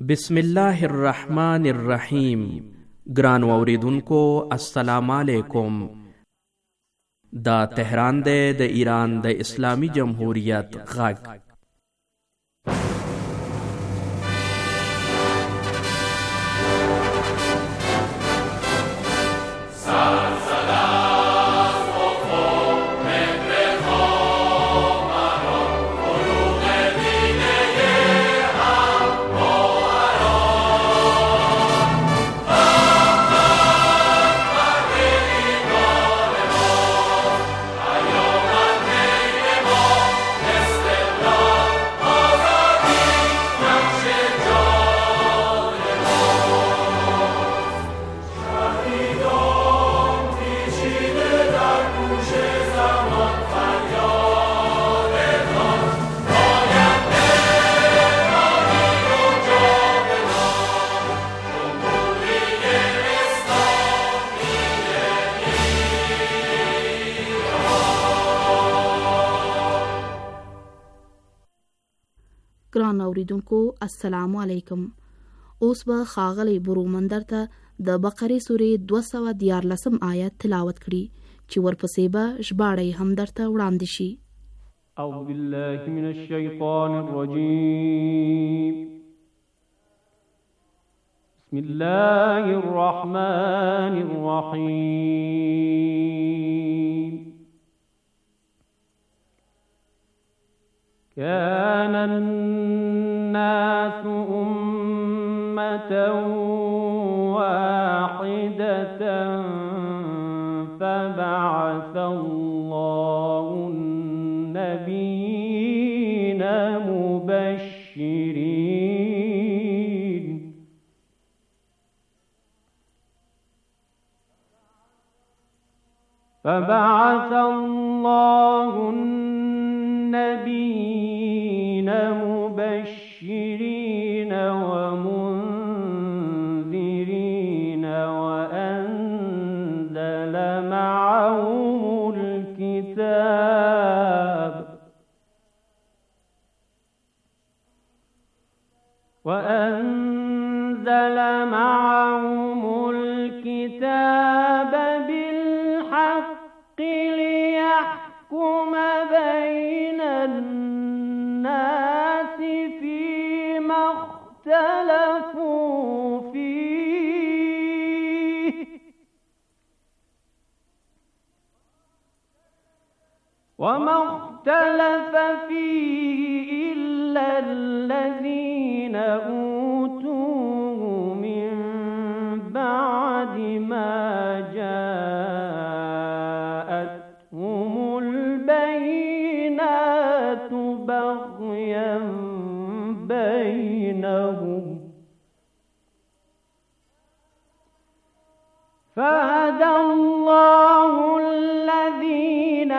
بسم الله الرحمن الرحیم. ګران اوریدونکو السلام علیکم. دا تهران دی د ایران د اسلامی جمهوریت غږ. ګران اوریدونکو السلام علیکم. اوس به ښاغلی برومندر ته د بقرې سورې 214 آیت تلاوت کړي چې ورپسې به ژباړه هم درته وړاندې شي. اعوذ بالله من الشیطان الرجیم. بسم الله الرحمن الرحیم. كان الناس أمة واحدة فبعث الله النبيين مبشرين مبشرين ومنذرين وأنزل معهم الكتاب بالحق ليحكم بين الناس فيما اختلفوا فيه وما اختلف فيه إلا الذين أوتوه من بعد ما جاءتهم البينات بغيا بينهم فهدى الله الذين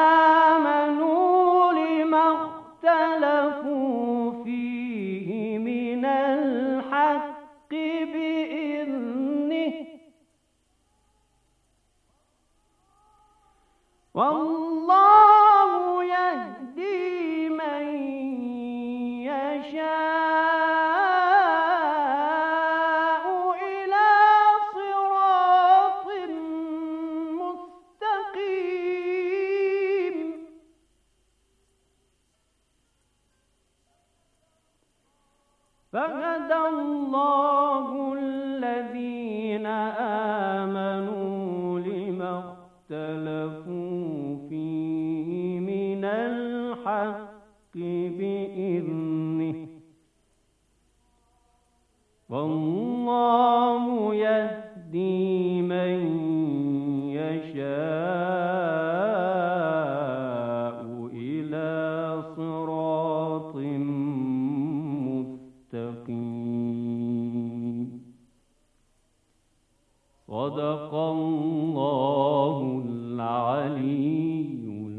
آمنوا لما اختلفوا فيه من الحق بإذنه والله يهدي من يشاء إلى صراط مستقيم. فهدى الله الذين آمنوا لما اختلفوا فيه من الحق بإذنه والله يهدي من يشاء إلى صراط مستقيم. صدق الله العلي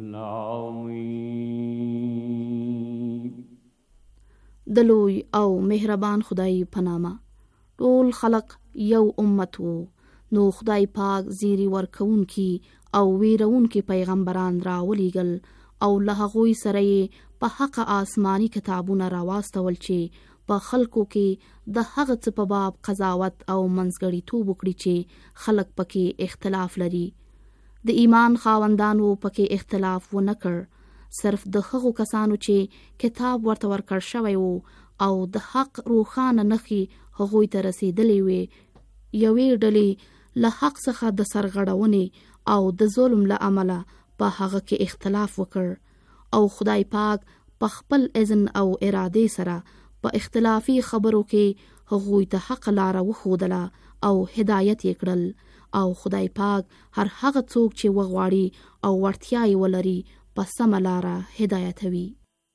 العظيم. د لوی او مهربان خدای په نامه. ټول خلق یو امت وو، نو خدای پاک زیری ورکوونکی او ویرونکي پیغمبران راولېږل او له هغوی سره یې په حق آسماني کتابونه راواستول چې په خلکو کې د هغه څه په باب قضاوت او منځګړیتوب وکړي چې خلک پکې اختلاف لري. د ایمان خاوندانو پکې اختلاف ونه کړ، صرف د هغو کسانو چې کتاب ورته ورکړ شوی وو او د حق روښانه نښې هغوی ته رسیدلې وې، یوې ډلې له حق څخه د سرغړونې او د ظلم له امله په هغه کې اختلاف وکړ او خدای پاک په خپل اذن او اراده سره په اختلافي خبرو کې هغوی ته حق لاره وښودله او هدایت یې کړل او خدای پاک هر هغه څوک چې وغواړي او وړتیا یې ولري په سمه لاره هدایتوي.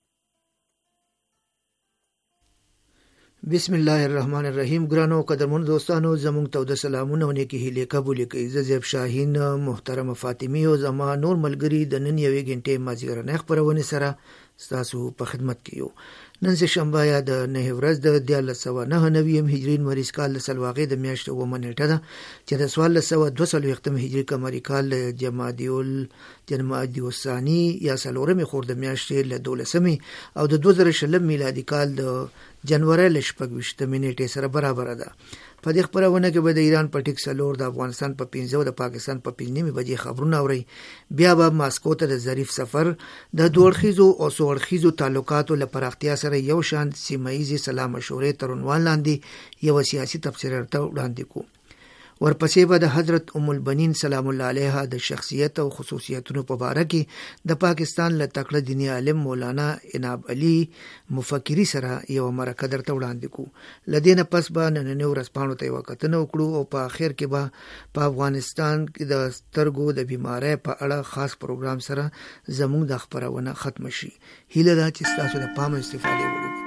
بسم الله الرحمن الرحیم. ګرانو قدرمن دوستانو، زموږ ته د سلامونه او نیکی هیلې قبول کړئ. زه زیب شاهین، محترم فاطمی او زما نور ملګری د نن یوې غنټې مازیګرنۍ خپرونې سره ستاسو په خدمت کې یو. نن سه شنبه یا د 9 ورځ د 1999 هجری مریض کال د سلواغې د میاشتې 9 نیټه ده چې د 1422 هجری قمری کال جمادی الثانی یا سلورمې خور د میاشتې له 12 او د 2020 میلادي کال د جنوري ل 28 نیټه سره برابر ده. په دې خبرونه کې به د ایران په ټیک سلور، د افغانستان په 15 او د پاکستان په 15 بجې خبرونه اوري. بیا به ماسکو ته د ظریف سفر، د دوړخیزو او سوړخیزو تعلقاتو لپاره اختیار سره یو شان سیمایي سلام مشورې تر عنوان لاندې یو سیاسي تبصره وړاندې کو. ورپسې به د حضرت ام البنین سلام الله علیها د شخصیت او خصوصیتونو په اړه کې د پاکستان له تکړه دیني عالم مولانا عناب علي مفکری سره یو مرکه درته وړاندې کو. لدینه پس به نن ورځپاڼو ته وکتنه وکړو او په اخر کې به په افغانستان کې د سترګو د بیماری په اړه خاص پروګرام سره زموږ د خبرونه ختم شي. هیله ده چې تاسو د پام استفاده وکړئ.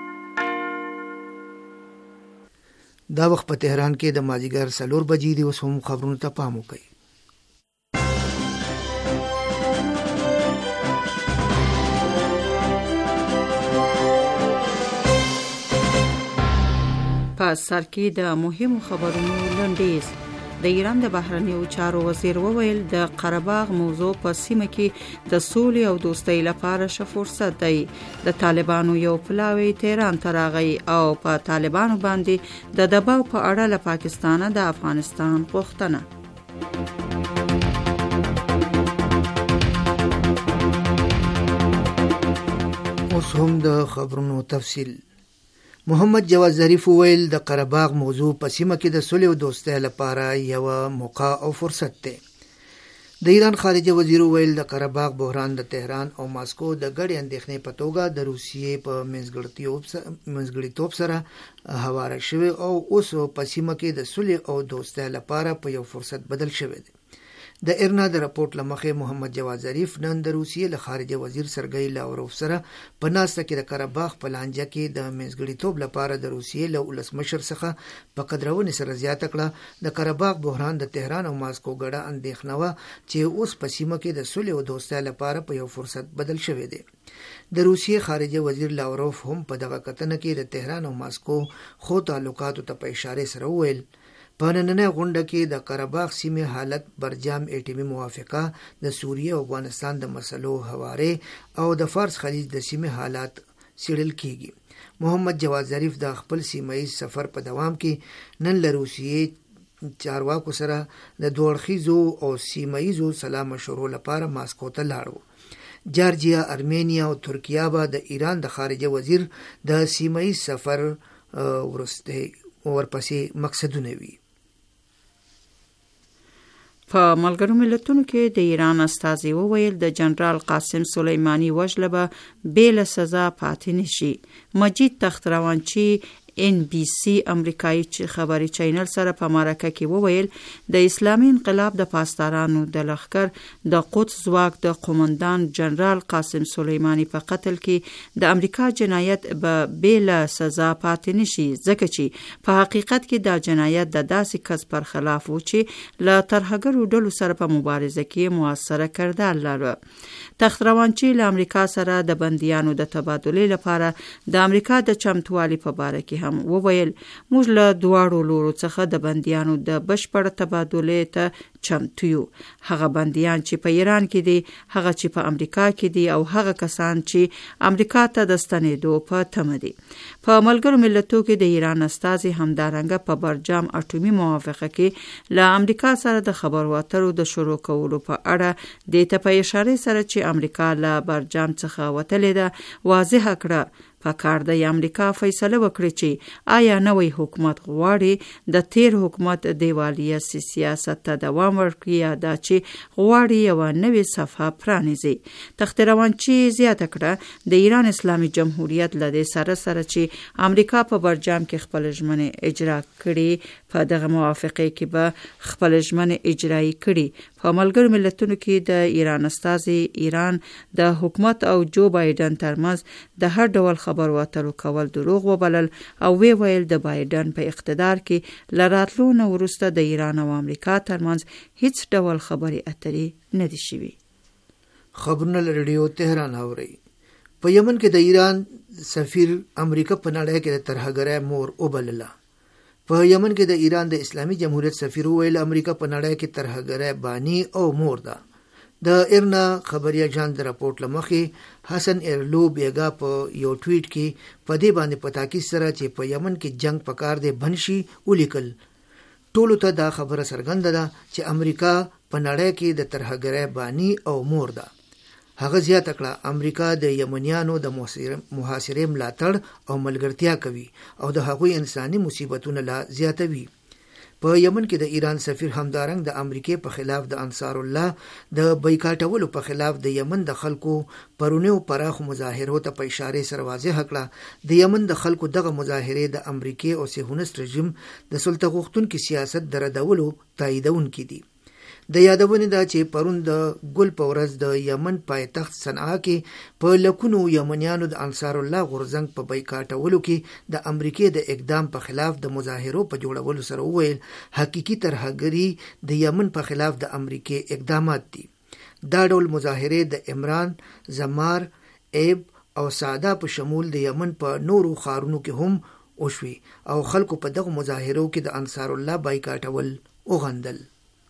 دا وخت په تهران کې د مازیګر 4 بجې دی. اوس هم خبرونو ته پام وکړئ. په سر کې د مهمو خبرونو لنډیز. د ایران د بهرنیو چارو وزیر وویل د قره باغ موضوع په سیمه کې د سولې او دوستۍ لپاره ښه فرصت دی. د طالبانو یو پلاوی تهران ته راغی او په طالبانو باندې د دباو په اړه له پاکستانه د افغانستان غوښتنه. اوس هم د خبرونو تفصیل. محمد جواد ظریف ویل د قره باغ موضوع په سیمه کې د صلح او دوستۍ لپاره یو موقع او فرصت دی. د ایران خارجه وزیر ویل د قره باغ بحران د تهران او ماسکو د ګډې اندېښنې په توګه د روسیې په منځګړیتوب سره هواره شوی او اوس په سیمه کې د صلح او دوستۍ لپاره په یو فرصت بدل شوی دی. د ایرنا د راپورټ لمخې محمد جواد ظریف نن د روسیې له خارجه وزیر سرګی لاوروف سره په ناسته کې د قره باغ په لانجه کې د منځګړیتوب لپاره د روسیې له ولسمشر څخه په قدرونې سره زیاته کړه. د قره باغ بحران د تهران او ماسکو ګډه اندېښنه وه چې اوس په سیمه کې د صلح او دوستۍ لپاره په یو فرصت بدل شوی دی. د روسیې خارجه وزیر لاوروف هم په دغه کتنه کې د تهران او ماسکو خو تعلقاتو ته په اشاره سره وویل په نننۍ غونډه کې د قره باغ سیمې حالت، برجام اټومي موافقه، د سوریه او افغانستان د مسلو هوارې او د فارس خلیج د سیمې حالات څیړل کیږي. محمد جواد ظریف د خپل سیمایي سفر په دوام کې نن له روسیې چارواکو سره د دوړخیزو او سیمایي سلام مشورو لپاره ماسکو ته لاړو. جارجیا، ارمینیا او ترکیه به د ایران د خارجه وزیر د سیمایي سفر ورپسې مقصدونه وي. په ملګرو ملتونو کې د ایران استازي وویل د جنرال قاسم سلیمانی وژل به بېله سزا پاتې نشي. مجید تختروانچی NBC امریکایي خبري چینل سره په مرکه کې وویل د اسلامي انقلاب د پاسدارانو د لښکر د قدس ځواک د قومندان جنرال قاسم سلیمانی په قتل کې د امریکا جنایت به بېله سزا پاتې نشي، ځکه چې په حقیقت کې دا جنایت د داسې کس پر خلاف و چې له ترهګرو ډلو سره په مبارزه کې موثره کردار لري. تختروانچی له امریکا سره د بندیانو د تبادلې لپاره د امریکا د چمتووالي په باره کې هم وویل موږ له دواړو لورو څخه د بندیانو د بشپړ تبادلې ته چمتو یو. هغه بندیان چې په ایران کې دي، هغه چې په امریکا کې دي، او هغه کسان چې امریکا ته د ستنېدو په تمه دي. په ملګرو ملتونو کې د ایران استازي همدارنګه په برجام اټومي موافقه کې له امریکا سره د خبرو اترو د شروع کولو په اړه د ته په اشاره سره چې امریکا له برجام څخه وتلې ده واضح کړه په کار د امریکا فیصله وکړي چې آیا نوی حکومت غواړي د تیر حکومت دیوالیه سیاست ته دوام ورکړي یا دا چې غواړي یو نوې صفحه پرانیزي. تخت روانچی زیاته کړه د ایران اسلامي جمهوریت له دې سره سره چې امریکا په برجام کې خپل ژمنې اجرا کړي، په دغه موافقه کې به خپل ژمنې اجرایی کړي. په ملګرو ملتونو کې د ایران استازي ایران د حکومت او جو بایدن ترمنځ د هر ډول خبرو اترو کول دروغ وبلل او ویل د بایدن په اقتدار کې لراتلو نه وروسته د ایران او امریکا ترمنځ هیڅ ډول خبرې اترې نه دي شوي. خبرونه ریډیو تهران اوري. په یمن کې د ایران سفیر امریکا په نړۍ کې د ترهګرۍ مور وبلله. په یمن کې د ایران د اسلامي جمهوریت سفیر ویل امریکا په نړۍ کې ترهګرۍ بانی او مور ده. د ایرنا خبریا جان د راپورټ لمخې حسن ایرلو بیگا په یو ټویټ کې په دې باندې په تاکید سره چې په یمن کې جنگ پکار دی بنشي ولیکل. ټولو ته دا خبره څرګنده ده چې امریکا په نړۍ کې د ترهګرۍ بانی او مور ده. هغه زیاته کړه امریکا د یمنیانو د محاصرې ملاتړ او ملګرتیا کوي او د هغوی انساني مصیبتونه لا زیاتوي. په یمن کې د ایران سفیر همدارنګ د امریکای په خلاف د انصار الله د بایکاټولو په خلاف د یمن د خلکو پرونیو پراخو مظاهرو ته په اشاره سره واضح کړه د یمن د خلکو دغه مظاهره د امریکای او صهیونیست رژیم د سلطه غوښتونکو سیاست دردولو تاییدونکي دي. د یادونه ده چې پرون د ګل په ورځ د یمن پایتخت صنعا کې په لکونو یمنیانو د انصار الله غورزنګ په بایکاټولو کې د امریکای د اقدام په خلاف د مظاهرو په جوړولو سره وویل حقيقي ترهګري د یمن په خلاف د امریکای اقدامات دي. دا ډول مظاهره د عمران، زمار، ایب او سعده په شمول د یمن په نورو ښارونو کې هم وشوي او خلکو په دغه مظاهرو کې د انصار الله بایکاټول وغندل.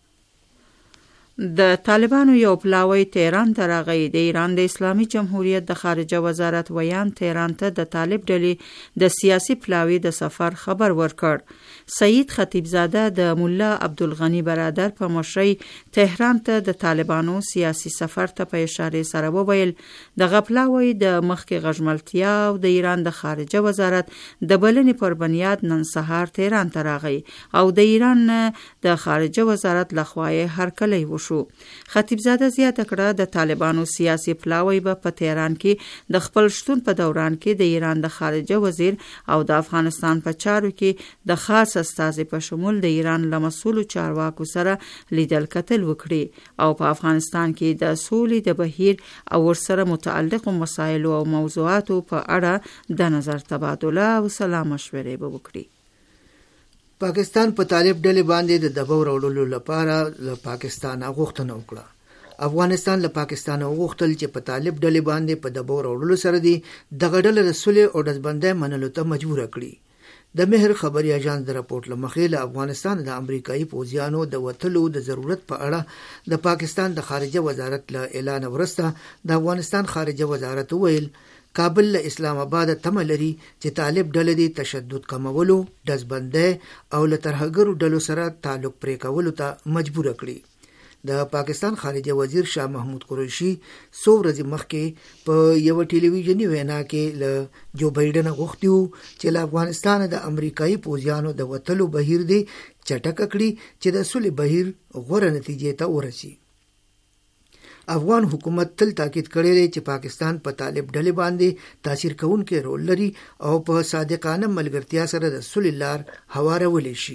د طالبانو یو پلاوی تهران ته راغی. د ایران د اسلامي جمهوریت د خارجه وزارت ویان تهران ته د طالب ډلې د سیاسي پلاوی د سفر خبر ورکړ. سید خطیبزاده د مولا عبدالغنی برادر په مشرۍ تهران ته د طالبانو سیاسي سفر ته په اشاره سره وویل دغه پلاوی د مخکې غژملتیا او د ایران د خارجه وزارت د بلنې پر بنیاد نن سهار تهران ته راغی او د ایران د خارجه وزارت لخوا یې هرکلی وشو. خطیبزاده زیاته کړه د طالبانو سیاسي پلاوی به په تهران کې د خپل شتون په دوران کې د ایران د خارجه وزیر او د افغانستان په چارو کې د خاص استازي په شمول د ایران له مسؤلو چارواکو سره لیدل کتل وکړي او په افغانستان کې د سولې د بهیر او ورسره متعلقو مسایلو او موضوعاتو په اړه د نظر تبادله او سلا مشورې به وکړي. پاکستان په طالب ډلې باندې د دباو راوړلو لپاره له پاکستان غوښتنه وکړه. افغانستان له پاکستان غوښتل چې په طالب ډلې باندې په دباو راوړلو سره دی دغه ډلې د صلح او ډزبندۍ منلو ته مجبور کړي. د مهر خبري اژانس د راپورټ لمخې له افغانستان د امریکایي پوځیانو د وټلو د ضرورت په اړه د پاکستان د خارجه وزارت له اعلان وروسته د افغانستان خارجه وزارت ویل کابل له اسلام آباد تمه لري چې طالب ډلې د تشدد کمولو، ډزبندۍ او له ترهګرو ډلو سره تعلق پرې کولو ته مجبور کړي. د پاکستان خارجه وزیر شاه محمود قریشي څو ورځې مخکې په یو ټلویزیوني وینا کې له جو بایدن غوښتي وو چې له افغانستان د امریکایي پوځیانو د وټلو بهیر دی چټک کړي چې د صلح بهیر غوره نتیجې ته ورسي. افغان حکومت تل تاکید کړی دی چې پاکستان په طالب ډلې باندې تاثیر کوونکی رول لري او په صادقانه ملګرتیا سره د صلح لار هوارولی شي.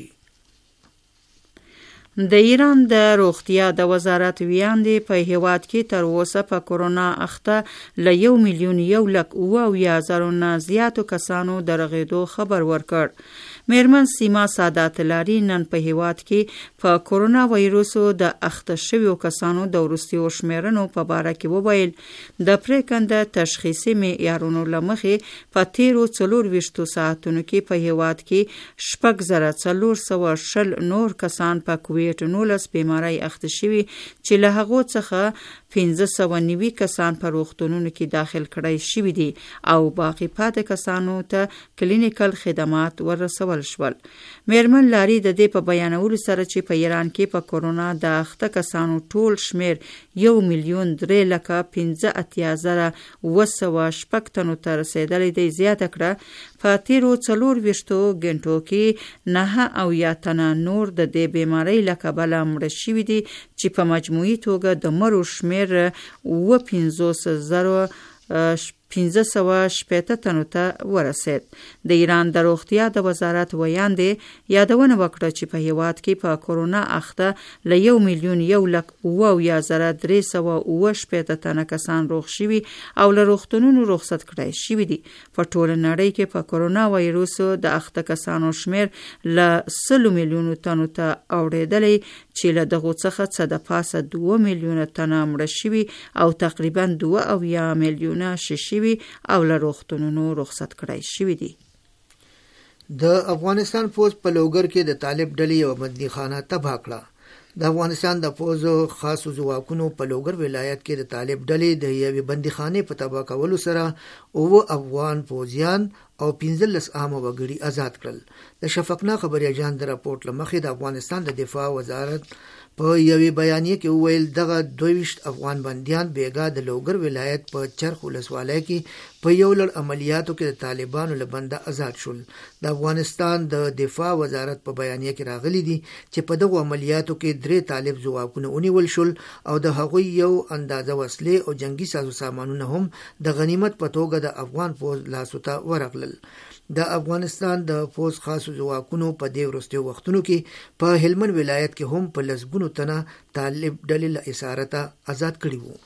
د ایران د روغتیا د وزارت ویاندې په هیواد کې تر اوسه په کورونا اخته ل 1,09,000 نه زیاتو کسانو د رغېدو خبر ورکړ. میرمن سیما سادات لاري نن په هیواد کې په کورونا وایروسو د اخته شویو کسانو د وروستیو شمیرنو په باره کې وویل د پریکنده تشخیصي معیارونو لمخې په تیرو 24 ساعتونو کې په هیواد کې 6440 نور کسان په کووډ کوویډ-19 بیماری اخته شوي چې له هغو څخه 1590 کسان په روغتونونو کې داخل کړای شوي دي او باقي پاتې کسانو ته کلینیکل خدمات ورسول شول. میرمن لاری د دې په بیانولو سره چې په ایران کې په کورونا د اخته کسانو ټول شمیر 1,3,83,906 تنو ته رسیدلی دی زیاته کړه. په تیرو 24 غنټو کې 9 تنه نور د دې بیماری له کبله مړه شوي دي چې په مجموعي توګه د مړو شمیر 15,560 تنو ته ورسید. د ایران د روغتیا د وزارت ویاندې یادونه وکړه چې په هیواد کې په کورونا اخته له 1,073,368 تنه کسان روغ شوي او له روغتونونو رخصت کړای شوي دي. په ټوله نړۍ کې په کورونا وایروس د اخته کسانو شمیر له 100 میلیونو تنو ته اوریدلی چې له دغو څخه څه د پاسه 2 میلیونه تنه مړه شوي او تقریبا 2 میلیونه شوي او له روغتونونو رخصت کړای شوي دي. د افغانستان فوج په لوګر کې د طالب ډلې یو بندیخانه تباه کړه. د افغانستان د فوج خاصو ځواکونو په لوګر ولایت کې د طالب ډلې د یوې بندیخانې په تباه کولو سره 9 افغان فوجیان او 15 عام وګړي آزاد کړل. د شفقنا خبري اژانس د راپورټ لمخې د افغانستان د دفاع وزارت په یوې بیانیه کې وویل دغه 22 افغان بندیان بیګا د لوګر ولایت په چرخ ولسوالۍ کې په یو لړ عملیاتو کې د طالبانو له بنده آزاد شول. د افغانستان د دفاع وزارت په بیانیه کې راغلي دي چې په دغه عملیاتو کې 3 طالب ځواکونه ونیول شول او د هغوی یو اندازه وسلې او جنگي سازو سامانونه هم د غنیمت په توګه د افغان فوج لاسو ته ورغلل. د افغانستان د فوج خاصو ځواکونو په دې وروستیو وختونو کې په هلمند ولایت کې هم په لسګونو تنه طالب ډلې له اسارته آزاد کړي وو.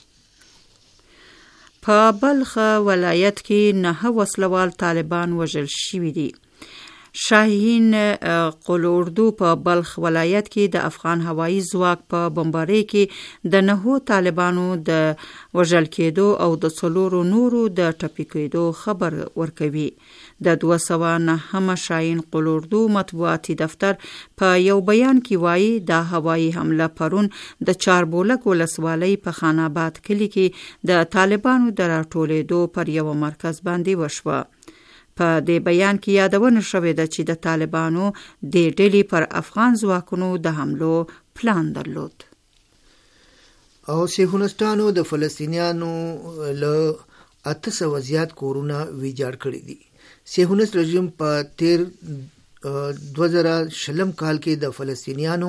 په بلخ ولایت کې 9 وسلوال طالبان وژل شوي دي. شاهین قلوردو په بلخ ولایت کې د افغان هوایي ځواک په بمبارۍ کې د 9 طالبانو د وژل کېدو او د 4 نورو د ټپي کېدو خبر ورکوي. د 209 شاهین قلوردو مطبوعاتي دفتر په یو بیان کې وایي دا هوایي حمله پرون د چاربولک ولسوالۍ په خان آباد کلي کې د طالبانو د راټولېدو پر یو مرکز باندې وشوه. په دې بیان کې یادونه شوې ده چې د طالبانو د ډلې پر افغان ځواکونو د حملو پلان درلود. او صهیونیستانو د فلسطینیانو له 800 زیات کورونه ویجاړ کړي دي. صهیونیست رژیم په 2020 کال کې د فلسطینیانو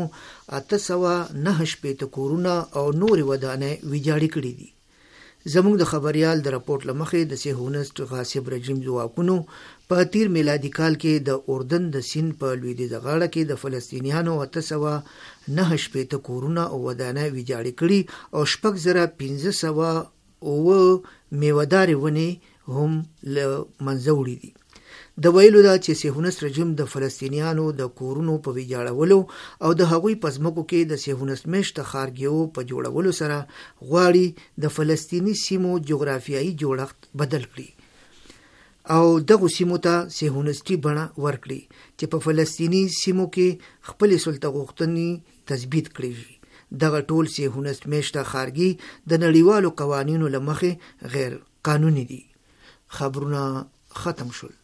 889 کورونه او نور ودانۍ ویجاړ کړي دي. زموږ د خبريال د راپورټ لمخې د صهیونیست غاصب رژیم ځواکونو په تیر میلادي کال کې د اردن د سیند په لویدیځه غاړه کې د فلسطینیانو 889 کورونه او ودانۍ ویجاړ کړي او 1500 میوهداري ونې هم له منځه وړي دي. د ویلو دا چې صهیونیست رژیم د فلسطینیانو د کورونو په ویجاړولو او د هغوی په ځمکو کې د صهیونیست میشته ښارګیو په جوړولو سره غواړي د فلسطیني سیمو جغرافیایي جوړښت بدل کړي او دغه سیمو ته صهیونیستي بڼه ورکړي چې په فلسطیني سیمو کې خپل سلطه غوښتنې تثبیت کړي. دغه ټول صهیونیست میشته ښارګي د نړیوالو قوانینو له مخې غیر قانوني دي. خبرونه ختم شول.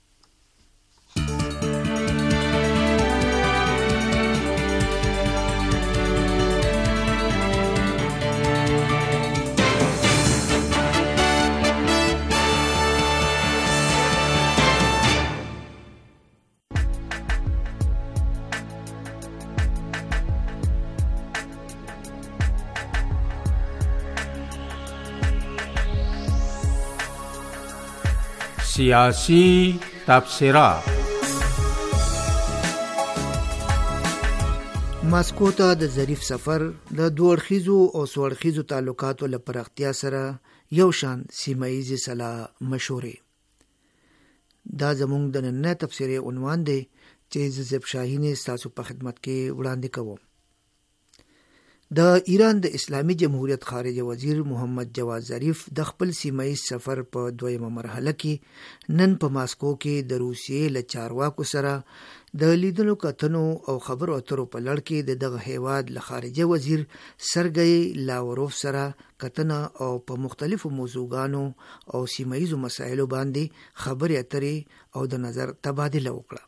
سیاسی تبصره. ماسکو ته د ظریف سفر د دوړخیزو او سوړخیزو تعلقاتو له پراختیا سره یو شان سیمایي سلا مشورې. دا زموږ د نن تفسیري عنوان دی چې زیب شاهین تاسو په خدمت کې وړاندې کوم. د ایران د اسلامي جمهوریت خارجه وزیر محمد جواد ظریف د خپل سیمایي سفر په دویمه مرحله کې نن په ماسکو کې د روسیې له چارواکو سره د لیدلو کتنو او خبرو اترو په لړ کې د دغه هیواد له خارجه وزیر سرګی لاوروف سره کتنه او په مختلفو موضوعګانو او سیمایي مسایلو باندې خبرې اترې او د نظر تبادله وکړه.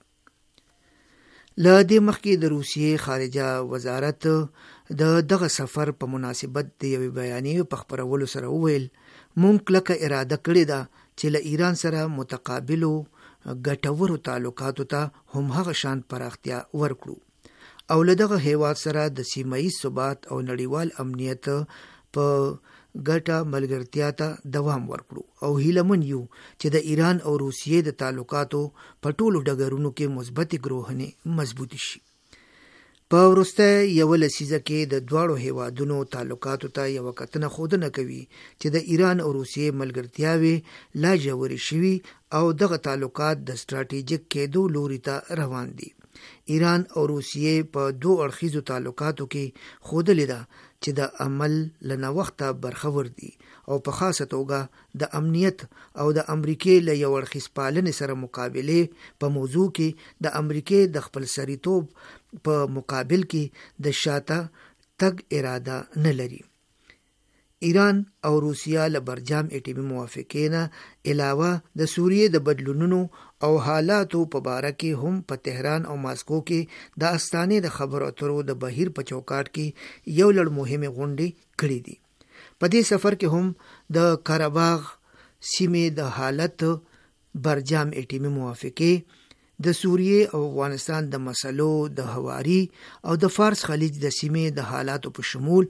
له دې مخکې د روسیې خارجه وزارت دغه سفر په مناسبت د یوې بیانیې په خپرولو سره وویل مونږ کلکه اراده کړې ده چې له ایران سره متقابلو ګټورو تعلقاتو ته هم هغه شان پراختیا ورکړو او له دغه هیواد سره د سیمایي ثبات او نړیوال امنیت په ګټه ملګرتیا ته دوام ورکړو او هیلمن یو چې د ایران او روسیې د تعلقاتو په ټولو ډګرونو کې مثبت ګروهنې مضبوطی شي. په وروسته یو لسیزه کې د دواړو هیوادونو تعلقاتو ته یو کتنه ښودنه کوي چې د ایران او روسیې ملګرتیاوې لا ژورې شوي او دغه تعلقات د ستراتیژیک کېدو لوري ته روان دي. ایران او روسیې په دوه اړخیزو تعلقاتو کې ښودلې ده چې د عمل له نوښته برخور دي او په خاصه توګه د امنیت او د امریکې له یو اړخیز پالنې سره مقابلې په موضوع کې د امریکې د خپل سریتوب په مقابل کې د شاته تګ اراده نه لري. ایران او روسیا له برجام اټیمي موافقې نه علاوه د سوریې د بدلونونو او حالاتو په باره کې هم په تهران او ماسکو کې د استانې د خبرو اترو د بهیر په چوکاټ کې یو لړ مهمې غونډې کړې دي. په دې سفر کې هم د قرهباغ سیمې د حالت، برجام اټیمي موافقې، د سوریې او افغانستان د مسلو د هواري او د فارس خلیج د سیمې د حالاتو په شمول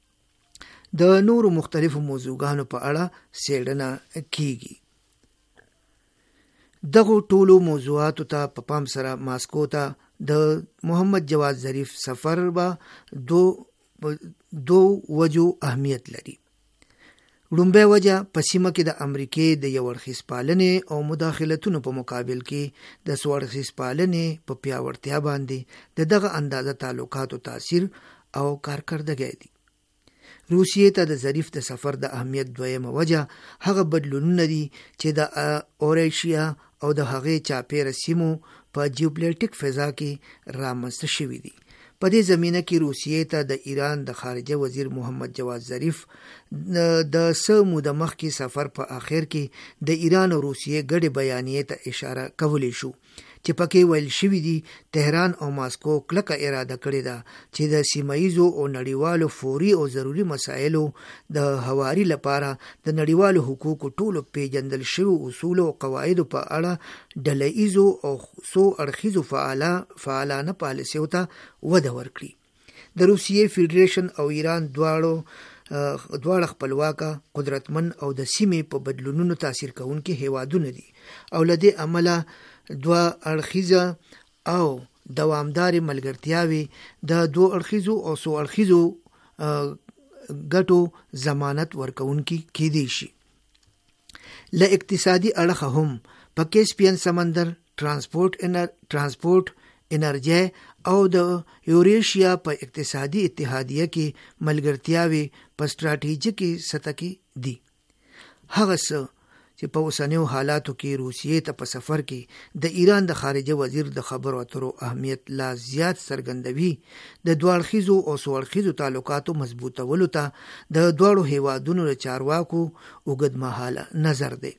د نورو مختلفو موضوعګانو په اړه څېړنه کیږي. دغه ټولو موضوعاتو ته په پام سره ماسکو ته د محمد جواد ظریف سفر به دو وجو اهمیت لري. لومبه وجه په سیمه کې د امریکې د یو اړخیز پالنې او مداخلتونو په مقابل کې د څو اړخیز پالنې په پیاوړتیا باندې د دغه اندازه تعلقاتو تاثیر او کارکردګي دي. روسیې ته د ظریف د سفر د اهمیت دویمه وجه هغه بدلونونه دي چې د اورېشیا او د هغې چاپېره سیمو په جیوپولیټیک فضا کې رامنځته شوي دي. په دې زمینه کې روسیې ته د ایران د خارجه وزیر محمد جواد ظریف د څه موده مخکې سفر په آخر کې د ایران او روسیې ګډې بیانیې ته اشاره کولی شو چې پکې ویل شوي دي تهران او ماسکو کلکه اراده کړې ده چې د سیمایزو او نړیوالو فوري او ضروري مسایلو د هواري لپاره د نړیوالو حقوقو ټولو پیژندل شوي اصول او قواعدو په اړه ډلهییزو او څو اړخیزو فعالانه پالیسیو ته وده ورکړي. د روسیې فیډریشن او ایران دواړه خپلواکه، قدرتمن او د سیمې په بدلونونو تاثیر کوونکي هیوادونه دي او له دې امله دوه اړخیزه او دوامدارې ملګرتیاوې د دوه اړخیزو او څو اړخیزو ګټو ضمانت ورکوونکي کېدی شي. له اقتصادي اړخه هم په کیسپین سمندر، ترانسپورټ، انرژي او د یوریشیا په اقتصادي اتحادیه کې ملګرتیاوې په ستراتیژیکي سطح کې دي. هغه څه چې په اوسنیو حالاتو کې روسیې ته په سفر کې د ایران د خارجه وزیر د خبرو اترو اهمیت لا زیات څرګندوي د دوه اړخیزو او څو اړخیزو تعلقاتو مضبوطولو ته د دواړو هیوادونو له چارواکو اوږدمهاله نظر دی.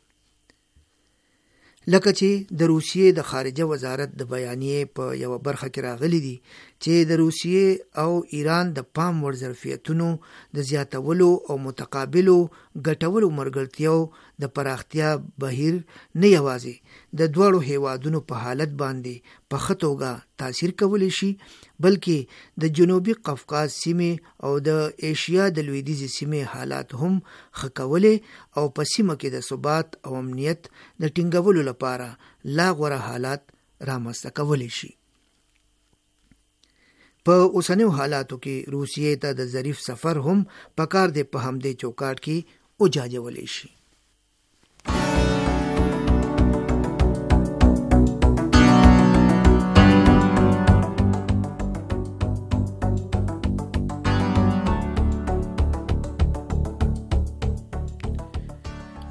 لکه چې د روسیې د خارجه وزارت د بیانیې په یوه برخه کې راغلی دي چې د روسیې او ایران د پام وړ ظرفیتونو د زیاتولو او متقابلو ګټورو ملګرتیاو د پراختیا بهیر نه یوازې د دواړو هیوادونو په حالت باندې په ښه توګه تاثیر کولی شي، بلکې د جنوبي قفقاز سیمې او د ایشیا د لویدیځې سیمې حالات هم ښه کولی او په سیمه کې د ثبات او امنیت د ټینګولو لپاره لا غوره حالات رامنځته کولی شي. په اوسنیو حالاتو کې روسیې ته د ظریف سفر هم پکار دی په همدې چوکاټ کې وجاجولی شي.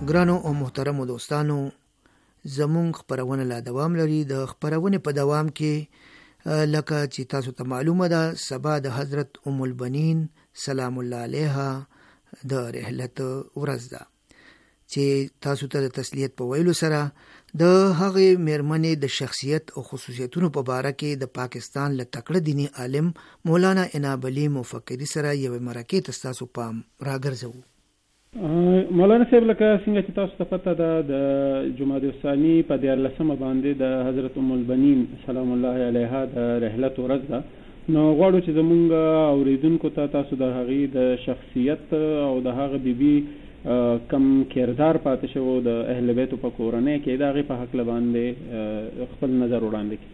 ګرانو او محترمو دوستانو، زمونږ خپرونه لا دوام لري. د خپرونې په دوام کې لکه چې تاسو ته معلومه ده، سبا د حضرت ام البنین سلام الله علیها د رحلت ورځ ده چې تاسو ته د تسلیت په ویلو سره د هغې میرمنې د شخصیت او خصوصیتونو په باره کې د پاکستان له تکړه دینی عالم مولانا عناب علي مفکری سره یوې مرکې ته ستاسو پام راګرځوو. مولانا صاحب، لکه څنګه چې تاسو ته پته ده، د جمادی الثاني په 14 باندې د حضرت ام البنین سلام الله علیها د رحلت ورځ ده. نو غواړو چې زمونږ اوریدونکو ته تاسو د هغې د شخصیت او د هغه بیبي کم کردار پاتې شو د اهل بیتو په کورنۍ کې، د هغې په هکله باندې خپل نظر وړاندې کړي.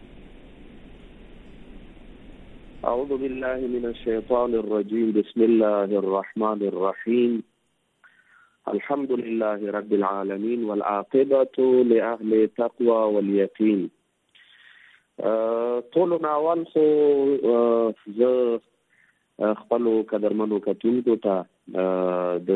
اعوذ بالله من الشیطان الرجیم، بسم الله الرحمن الرحیم، الحمد لله رب العالمین والعاقبة لأهل التقوى واليقین. ټولو نه اول خو زه خپلو قدرمنو کتونکو ته د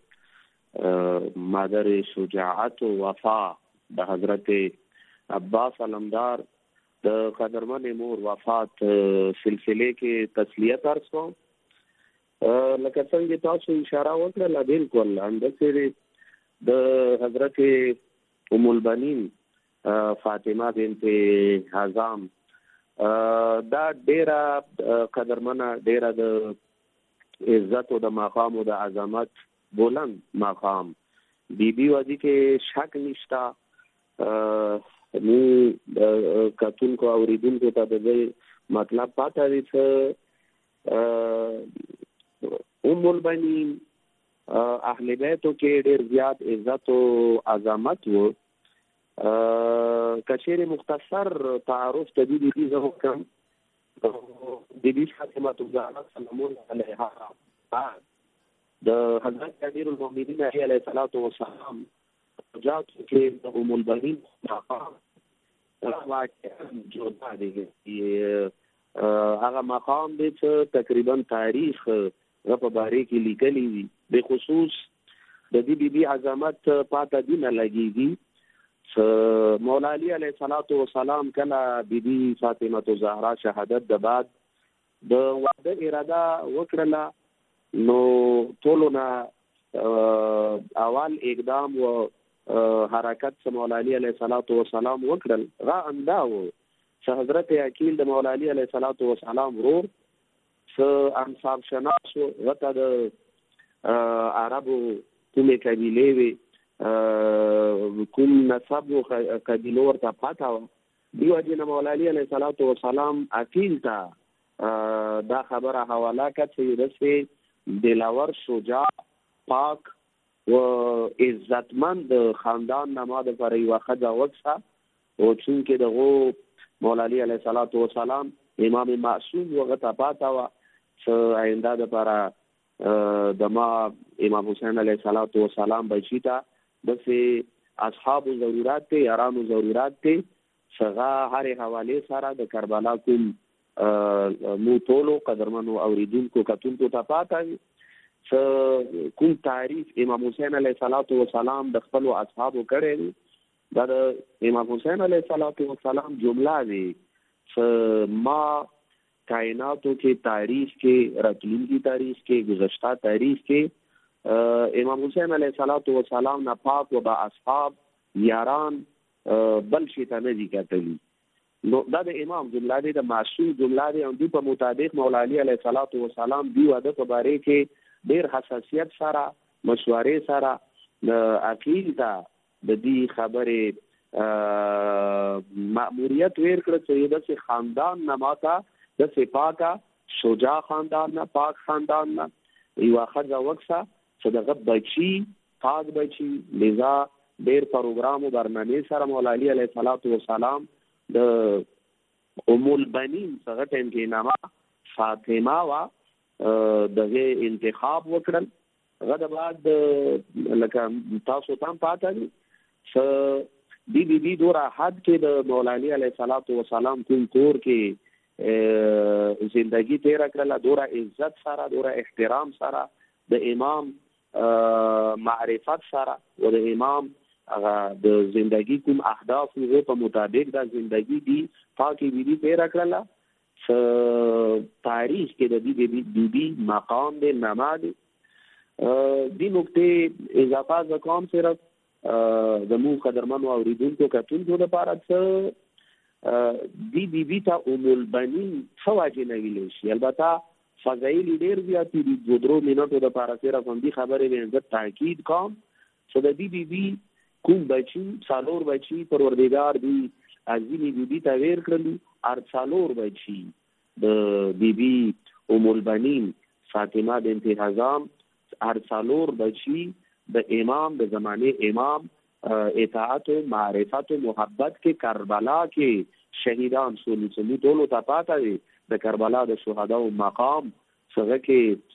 مادر شجاعت و وفا د حضرت عباس علمدار د قدرمن مور وفات سلسله کې تسلیت عرض کوم. لکه څنګه تاسو اشاره وکړه، بالکل همداسې د حضرت ام البنین فاطمه بنت حزام دا ډیره قدرمنه، ډیره د عزت او د مقام او د عظمت بلند مقام بیبي وادي کې شک نشته. نو کتونکو اوریدونکو ته د مطلب پاته دی چې ام البنین اهل بیتو کې ډیر زیات عزت او عظمت وو. کچیر مختصر تعارف ته دی زه وکم. بیبي فاطمه الزهرا سلام الله علیها د حضرت امیر المؤمنین علیه الصلاۃ والسلام جات کې د ام البنین مقام جوړ دی. هغه مقام دی چې تقریبا تاریخ په باره کې لیکلی وي، به خصوص د دې بیبي عظمت پاته دی نه لګیږي. مولا علی علیه الصلاۃ والسلام کله بیبي فاطمه الزهرا شهادت د بعد د واده اراده وکړه، نو ټولو نه اول اقدام و حرکت چې مولا علی علیه الصلاۃ والسلام وکړل را انداو چې حضرت عقیل د مولا علی علیه الصلاۃ والسلام ورور څه انصاب شناس وته د عربو کومې قبیلې وي، کوم نسب قبیلو ورته پاته وه. دیو جن مولا علی علیه الصلاۃ والسلام عقیل ته دا خبره حواله کړه چې داسې دلاور، شجاع، پاک و عزتمند خاندان نما د پر یو ښځه وڅه، او چونکې دغه مولا علی علیه الصلاۃ والسلام امام معصوم وغه ته پاته وه چې آینده دپاره د ما امام حسین علیه الصلاۃ والسلام بچي ته داسې اصحابو ضرورت دی، یارانو ضرورت دی، څغه هرې حوالې سره د کربلا کوم مو ټولو قدرمنو اوریدونکو کتونکو ته پاته وي چې کوم تعریف امام حسین علیه الصلاۃ والسلام د خپلو اصحابو کړی دی. دا د امام حسین علیه الصلاۃ والسلام جمله دی چې ما کائناتو کې تاریخ کې، راتلونکي تاریخ کې، گذشته تاریخ کې امام حسین علیه الصلاۃ والسلام نه پاک و با اصحاب یاران بل شي ته نه دي کتلي. نو دا د امام جمله دی، د معصوم جمله دی. او دوی په مطابق مولا علی علیه الصلاۃ والسلام دی واده په باره کې ډیر حساسیت سره، مشورې سره د عقیل ته د دې خبرې مأموریت ور کړ چې داسې خاندان نه ماته، داسې پاکه شجاع خاندان نه، پاک خاندان نه یوه ښځه وکړه چې دغه بچي پاک بچي. لذا ډیر پروګرام و برنامې سره مولا علی علیه الصلاۃ والسلام د ام البنین څخه ټیم کې نامه فاطمه وا دغه انتخاب وکړل. هغه د بعد لکه تاسو ته پاته دي چې دی دوره حد کې د مولا علی علیه الصلاۃ والسلام کوم کور کې زندگی تیر کړله، دوره عزت سره، دوره احترام سره د امام معرفت سره او د امام هغه د زندگی کوم اهداف یې په مطابق د زندگی دی پاکي بیبي تیر کړله تاریخ کې د دې بیبي مقام د نماد دی نقطه اضافه وکوم صرف د مو قدرمن او اوریدونکو کتونکو لپاره څه دی بیبي ته ام البنین فواجه نه ویل شي البته فضایل ډیر زیات دي 2 منټو لپاره صرف هم دي خبره به تاکید کوم چې د دې بیبي کوم بچی څلور بچی پروردگار دی عظیمی بیبي ته ویر کړل ارڅلور بچی د بیبي ام البنین فاطمه بنت حزام ارڅلور بچی د امام د زمانه امام اطاعت و معرفت و محبت کې کربلا کې شهیدان سولو ټولو ته پاته دي د کربلا د شهدا او مقام څنګه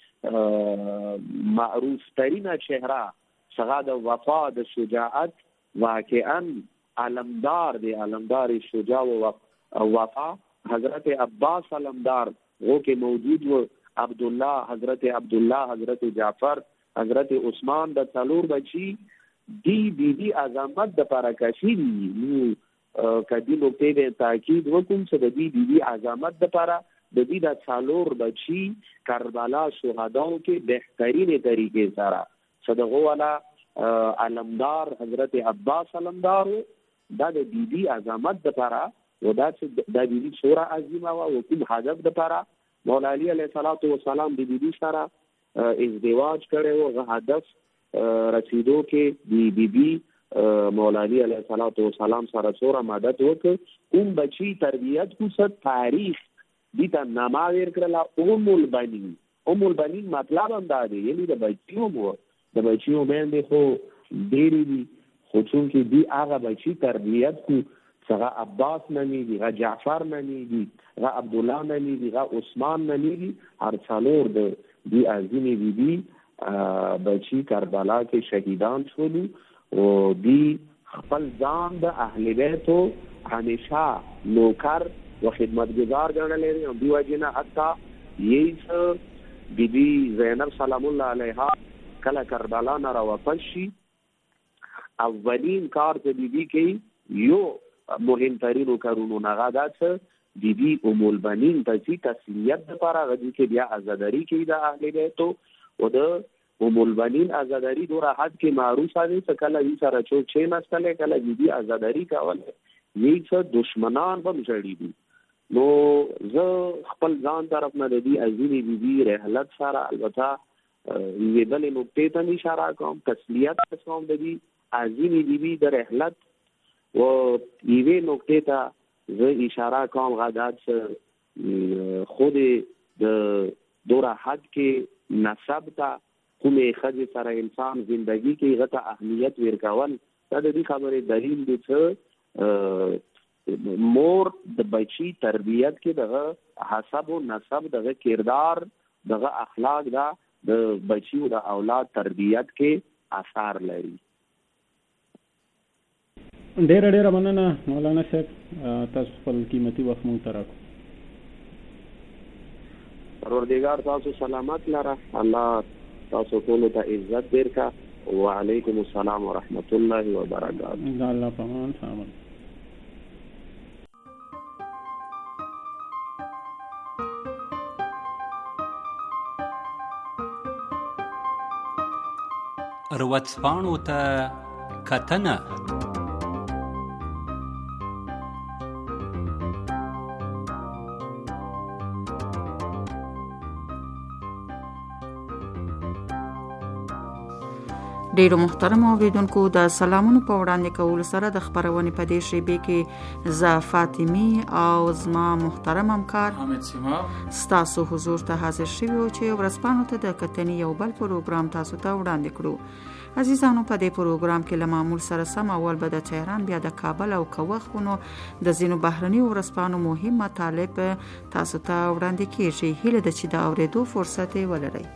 کې معروف ترینه چهره څنګه د وفا د شجاعت واقعا علمدار دی علمدار شجاع و وفا حضرت عباس علمدار وہ کے موجود و عبداللہ حضرت جعفر حضرت عثمان د څلور بچی دی بیبي عظمت د پاراکشي نو کدی نقطه د تاکید وکوم چې د بیبي عظمت د پارا د دې د څلور بچی کربلا شهداو کې بهترین طریقې سره صدقه والا علمدار حضرت عباس علمدار دا د بیبي عظمت د پارا و دا چې د بیبي سوره عظیمه او کوم هدف د پارا مولا علی علیه الصلاۃ والسلام د بیبي سره ازدواج کړو غو هدف رسیدو کې دی بیبي مولا علی علیه الصلاۃ والسلام سره سوره مدد وکړ کوم بچی تربیت کو ست تاریخ دي ته نامه ورکړه ام البنین مطلب هم دا دی یعنی د بچیو باندې خو ډېری دي خو چې دی هغه بچی تربیت کو څنګه عباس ننیږي غا جعفر ننیږي غا عبد الله ننیږي غا عثمان ننیږي هر څلور د دی عظیمی بیبي بچی کربلا کې شهیدان شولو او دی خپل ځان د اهل بیتو همیشه نوکر و خدمتگزار ګڼل او دی وجنه حتی یې بیبي زینب سلام الله علیها کله کربلا نه راوپس شي اولین کار ته بیبي کې یو مهمترینو کارونو نه غاډات بیبي ام البنین ته تسلیت لپاره غوږی کې بیا آزاداری کې د اهل بیتو او د ام البنین آزاداری دوره حد کې معروفه دي چې کله یې سره چوک چې نستله کله بیبي آزاداری کوله یې څه دشمنان هم جوړی دي نو زه خپل ځان طرف نه دی عظیمی بیبي رحلت سره البته یې بل نقطې ته اشاره کوم تسلیت کوم د دې عظیمی بیبي د رحلت و یوې نقطې ته زه اشاره کوم غدات خود د دوره حد کې نسب ته کومې ښځې سره انسان زندگی کې غته اهمیت ورکول دا د دې خبرې دلیل دی چې مور د بچی تربیت کې دغه حسب او نسب دغه کردار دغه اخلاق دا د بچی او د اولاد تربیت کې اثر لري ډېر مننه مولانا صاحب تاسو خپل قیمتي وخت مونږ ته راکړو پروردگار تاسو سلامت لره الله تاسو ټول ته عزت ورکړي وعلیکم السلام ورحمت الله وبرکاته دا الله پامان سلام ورځپاڼو ته کتنه ډیرو محترم اوریدونکو د سلامونو په وړاندې کولو سره د خبرونې په دې شیبې کې ز فاطمی او زما محترم همکار حامد سیما ستاسو حضور ته حاضر شوی او چې ورځپاڼو ته د کتنې یو بل پروګرام تاسو ته وړاندې کړو عزیزانو په دې پروګرام کې له معمول سره سم اول به د تهران بیا د کابل او کوخونو د زینو بهرني ورځپاڼو مهم مطالب تاسو ته وړاندې کیږي هیله ده چې د اوریدو فرصت ولرئ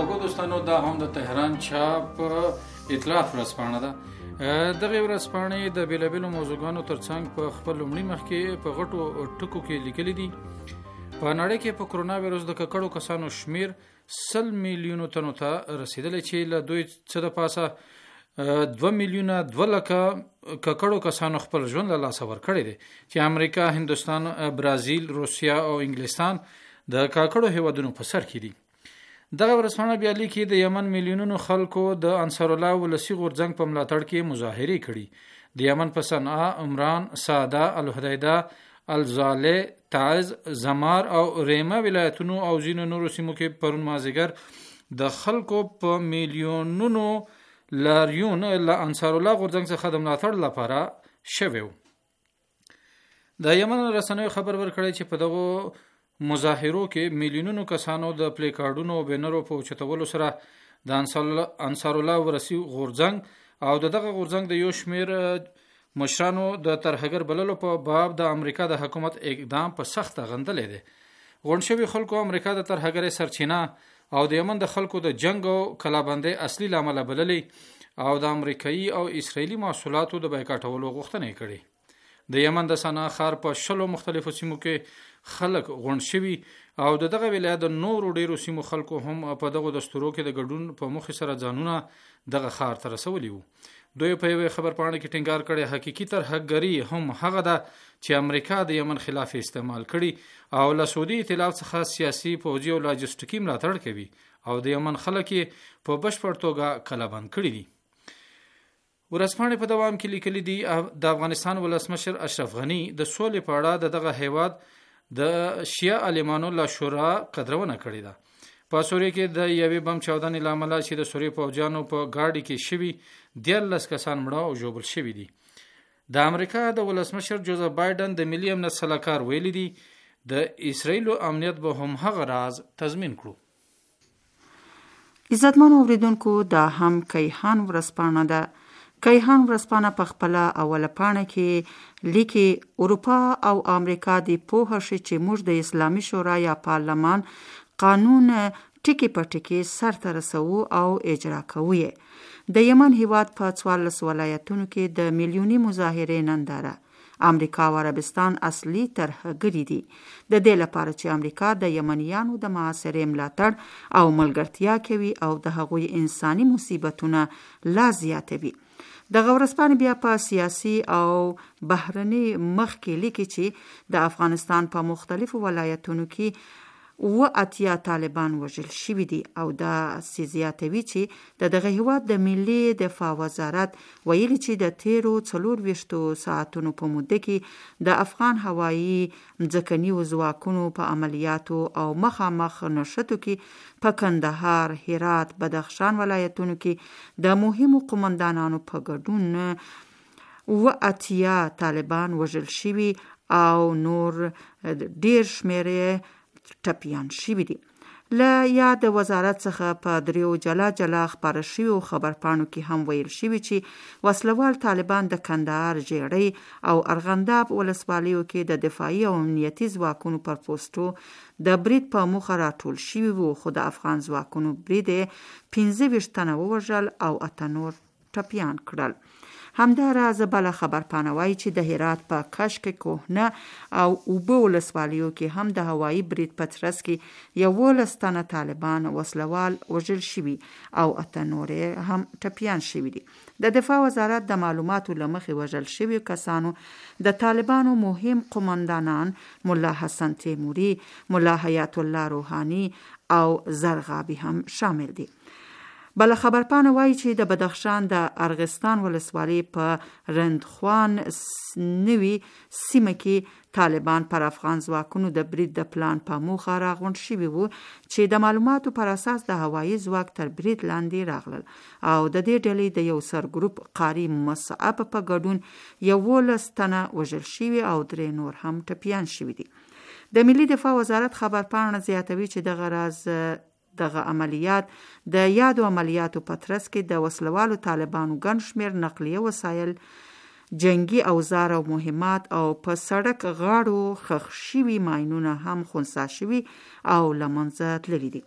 خوږو دوستانو، دا هم د تهران چاپ اطلاعات ورځپاڼه ده. دغه ورځپاڼې د بیلابیلو موضوعګانو ترڅنګ په خپل لومړي مخ کې په غټو ټکو کې لیکلي دي. په نړۍ کې په کرونا وایرس د ککړو کسانو شمیر 100 میلیونو تنو ته رسیدلی، چې له دوی څه د پاسه 2 میلیونه 2 لکه ککړو کسانو خپل ژوند له لاسه ورکړی دی، چې امریکا، هندوستان، برازیل، روسیا او انګلستان د ککړو هیوادونو په سر کې دي. دغه ورځپاڼه بیا لیکي د یمن میلیونونو خلکو د انصار الله ولسی غورځنګ په ملاتړ کې مظاهرې کړي. د یمن په صنعا، عمران، سعده، الحدیده، الزاله، تعز، زمار او ریما ولایتونو او ځینو نورو سیمو کې پرون مازیګر د خلکو په میلیونونو لاریون له انصار الله غورځنګ څخه د ملاتړ لپاره شوی. د یمن رسنیو خبر ورکړی چې په دغه مظاهرو کې میلیونونو کسانو د پلی کارډونو او بینرو په اوچتولو سره د انصار الله ورسی غورځنګ او دغه غورځنګ د یو شمیر مشرانو د ترهګر بللو په باب د امریکا د حکومت اقدام په سخت غندلې دي. غونډشوي خلکو امریکا د ترهګر سرچینه او د یمن د خلکو د جنگ او کلابندۍ اصلي لامل بللې او د امریکایي او اسرایلی محصولاتو د بایکاټولو غوښتنه کړې. د یمن د صنعا ښار په 60 مختلفو سیمو کې خلک غونډ شوي او دغه ولایت د نورو ډیرو سیمو خلکو هم په دغه دستورو کې د ګډون په مخ سره ځانونه دغه ښار ته رسولي وو. دوی په یوه خبرپاڼه کې ټینګار کړی حقیقي ترهګري هم هغه ده چې امریکا د یمن خلاف استعمال کړي او له سعودي ائتلاف څخه سیاسي، پوځي او لاجستیکي ملاتړ کوي او د یمن خلک په بشپړ توګه کلابند کړي دي. ورځپاڼې په دوام کې لیکلي دي د افغانستان ولسمشر اشرف غنی د سولې په اړه دغه هیواد د شیعه عالمانو له شورا قدرونه کړې ده. په سوریه کې د یوې بم چاودنې له امله چې د سوریې پوځیانو په ګاډي کې شوي 13 کسان مړه او ژوبل شوي دي. د امریکا د ولسمشر جوزف بایدن د ملي امنیت سلاکار ویلي دي د اسرایلو امنیت به هم هغه راز تضمین کړو. عزتمن اوریدونکو، دا هم کیهان ورځپاڼه ده. کیهان ورځپاڼه په خپل اوله پاڼه کې لیکي اروپا او امریکا د پوهه شي چې موږ د اسلامي شورا یا پارلمان قانون ټکی په ټکی سرته رسوو او اجرا کوو. د یمن هیواد په 14 ولایتونو کې د میلیوني مظاهرې ننداره امریکا او عربستان اصلي ترهګري دي، د دې لپاره چې امریکا د یمنیانو د محاصرې ملاتړ او ملګرتیا کوي او د هغوی انساني مصیبتونه لا زیاتوي. دغه ورځپاڼه بیا په سیاسي او بهرني مخ کې لیکي چې د افغانستان په مختلفو ولایتونو کې 80 طالبان وژل شوي دي او دا زیاتوي چې دغه هیواد د ملي دفاع وزارت ویلي چې د تیرو 24 ساعتونو په موده کې د افغان هوایي ځمکني ځواکونو په عملیاتو او مخامخ نښتو کې په کندهار، هرات، بدخشان ولایتونو کې د مهمو قومندانانو په ګډون 80 طالبان وژل شوي او نور ډیر شمېر ټپیان شوي دي. له یاد وزارت څخه په 3 جلا خپاره شویو خبرپاڼو کې هم ویل شوي چې وسلوال طالبان د کندهار، ژیړۍ او ارغنداب ولسوالیو کې د دفاعي او امنیتي ځواکونو پر پوسټو د برید په موخه راټول شوي وو، خو د افغان ځواکونو برید 25 تنه ووژل او 8 نور ټپیان کړل. همداراز بل خبرپاڼه وایي چې د هرات په کشک کوهنه او اوبه ولسوالیو کې هم د هوایي برید په ترڅ کې 11 تنه طالبان وسلوال وژل شوي او 8 نور هم ټپیان شوي دي. د دفاع وزارت د معلوماتو له مخې وژل شوي کسانو د طالبانو مهم قومندانان ملا حسن تیموري، ملا حیات الله روحانی او زرغابي هم شامل دي. بل خبرپاڼه وایي چې د بدخشان د ارغستان ولسوالۍ په رندخوان نوي سیمه کې طالبان پر افغان ځواکونو د برید د پلان په موخه راغونډ شوي وو چې د معلوماتو پر اساس د هوایي ځواک تر برید لاندې راغلل او د دې ډلې د یو سرګروپ قاری مصعب په ګډون 11 تنه وژل شوي او 3 نور هم ټپیان شوي دي. د ملي دفاع وزارت خبرپاڼه زیاتوي چې دغه راز دغه عملیات د یادو عملیاتو په ترڅ کې د وسلوالو طالبانو ګڼ شمېر نقلیه وسایل، جنگي اوزار او مهمات او په سړک غاړو ښخ شوي ماینونه هم خنثی شوي او له منځه تللي دي.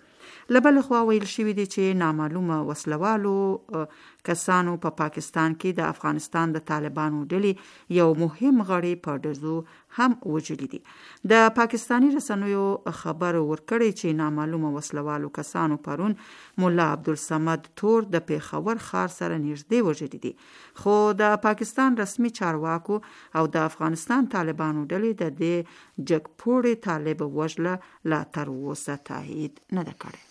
لبل خوا ویل شوی دی چې نامعلومه وسلوالو کسانو په پاکستان کې د افغانستان د طالبانو ډلې یو مهم غړی په ډزو هم وژلی دي. د پاکستانی رسنیو خبر ورکړی چې نامعلومه وسلوالو کسانو پرون مولا عبدالصمد تور د پیښور ښار سره نږدې وژلی دي، خو د پاکستان رسمي چارواکو او د افغانستان طالبانو ډلې د دې جګپوړي طالب وژله لا تر اوسه تایید نه ده کړې.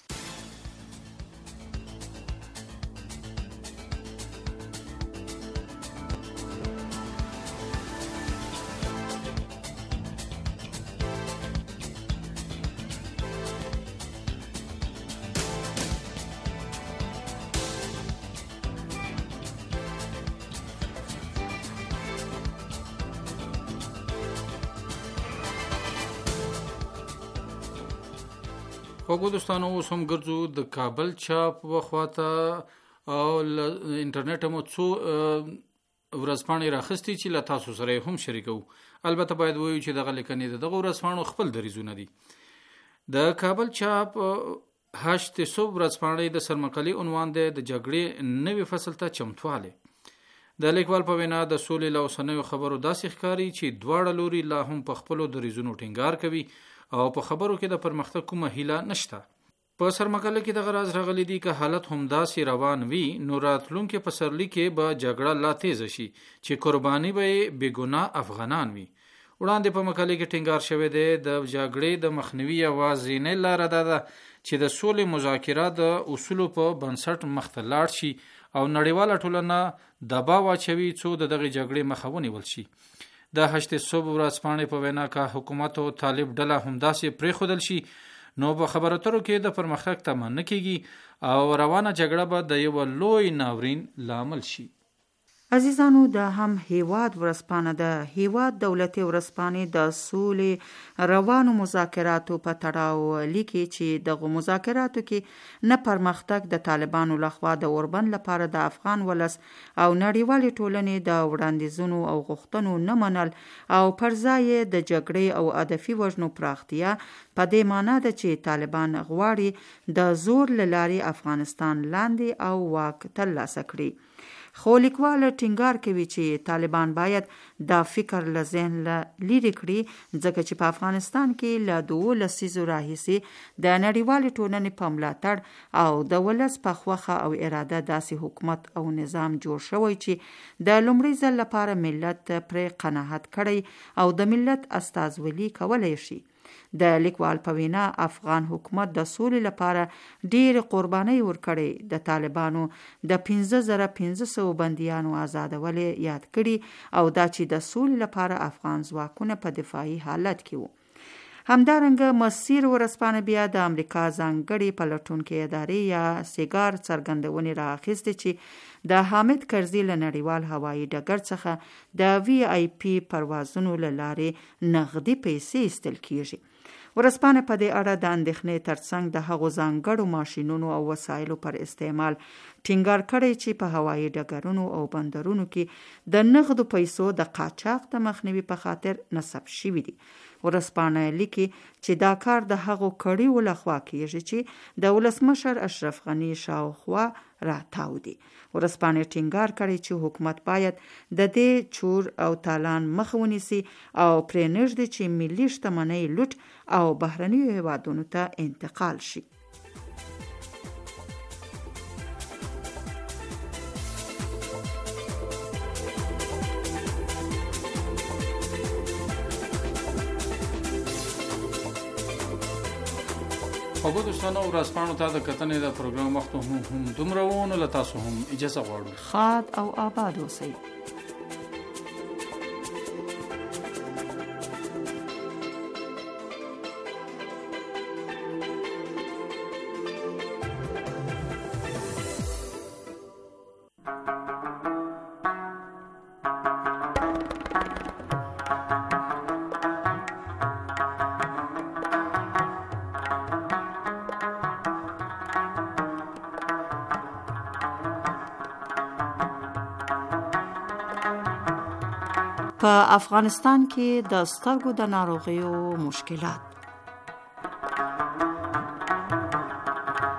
خوږو دوستانو، اوس هم ګرځو د کابل چاپ وخواته او انټرنیټ مو څو ورځپاڼې راخستې چې له تاسو سره هم شریکو. البته باید وایو چې دغه لیکنې دغه ورځپاڼو خپل دریځونه دي. د کابل چاپ 8 ورځپاڼې د سرمقالي عنوان دی د جګړې نوي فصل ته چمتواله. د لیکوال په وینا د سولې له اوسنیو خبرو داسې ښکاري چې دواړه لوري لا هم په خپلو دریځونو ټینګار کوي او په خبرو کې د پرمختګ کومه هیله نشته. په سرمقاله کې د غراز راغلي دي که حالت همداسې روان وي نو راتلونکي پسرلي کې به جګړه لا تیز شي چې قرباني به بې ګناه افغانان وي. وړاندې په مقاله کې ټینګار شوی دی د جګړې د مخنیوي یوازینۍ لاره ده چې د سولې مذاکرات د اصولو په بنسټ مخته لاړ شي او نړیواله ټولنه دباو اچوي څو د دغه جګړې مخه ونیول شي. د 8 ورځپاڼې په وینا که حکومت او طالب ډله همداسې پرېښودل شي نو په خبرو اترو کې د پرمختګ تمه نه کیږي او روانه جګړه به د یو لوی ناورین لامل شي. عزیزانو، د هم هیواد ورځپاڼه د هیواد دولتي ورځپاڼې د سولې روانو مذاکراتو په تړاو لیکي چې دغه مذاکراتو کې نه پرمختګ د طالبانو لخوا د اوربند لپاره د افغان ولس او نړیوالې ټولنې د وړاندیزونو او غوښتنو نه منل او پر ځای د جګړې او هدفي وژنو پراختیا په دې معنی ده چې طالبان غواړي د زور له لارې افغانستان لاندې او واک ترلاسه کړي. خو لیکوال ټینګار کوي چې طالبان باید دا فکر له ذهن لرې کړي ځکه چې په افغانستان کې له 2 لسیزو راهیسې د نړیوالې ټولنې په ملاتړ او د ولس په خوښه او اراده داسې حکومت او نظام جوړ شوی چې د لومړي ځل لپاره ملت پرې قناعت کړی او د ملت استازولي کولی شي. د لیکوال په وینا افغان حکومت د سولې لپاره ډېر قربانۍ ورکړې، د طالبانو د 15500 بندیانو آزادول یاد کړي او دا چې د سولې لپاره افغان ځواکونه په دفاعي حالت کې وو. همدارنګه مسیر ورځپاڼه بیا د امریکا ځانګړي پلټونکې ادارې یا سیګار څرګندونې رااخیستې چې د حامد کرزي له نړیوال هوایي ډګر څخه د VIP پروازونو له لارې نغدي پیسې ایستل کیږي. ورځپاڼه په دې اړه د اندېښنې ترڅنګ د هغو ځانګړو ماشینونو او وسایلو پر استعمال ټینګار کړی چې په هوایي ډګرونو او بندرونو کې د نغدو پیسو د قاچاق د مخنیوي په خاطر نصب شوي دي. ورځپاڼه لیکي چې دا کار د هغو کړیو لخوا کیږي چې د ولسمشر اشرف غني شاوخوا راتاو دي. ورځپاڼه ټینګار کړی چې حکومت باید د دې چور او تالان مخ ونیسي او پرې نږدې چې ملي شتمنۍ لوټ او بهرنیو هیوادونو ته انتقال شي. خوږو دوستانو، ورځپاڼو ته د کتنې د پروګرام وخت هم دومره و، نو له تاسو هم اجازه غواړو. ښاد او آباد اوسئ. په افغانستان کې د سترګو د ناروغیو مشکلات.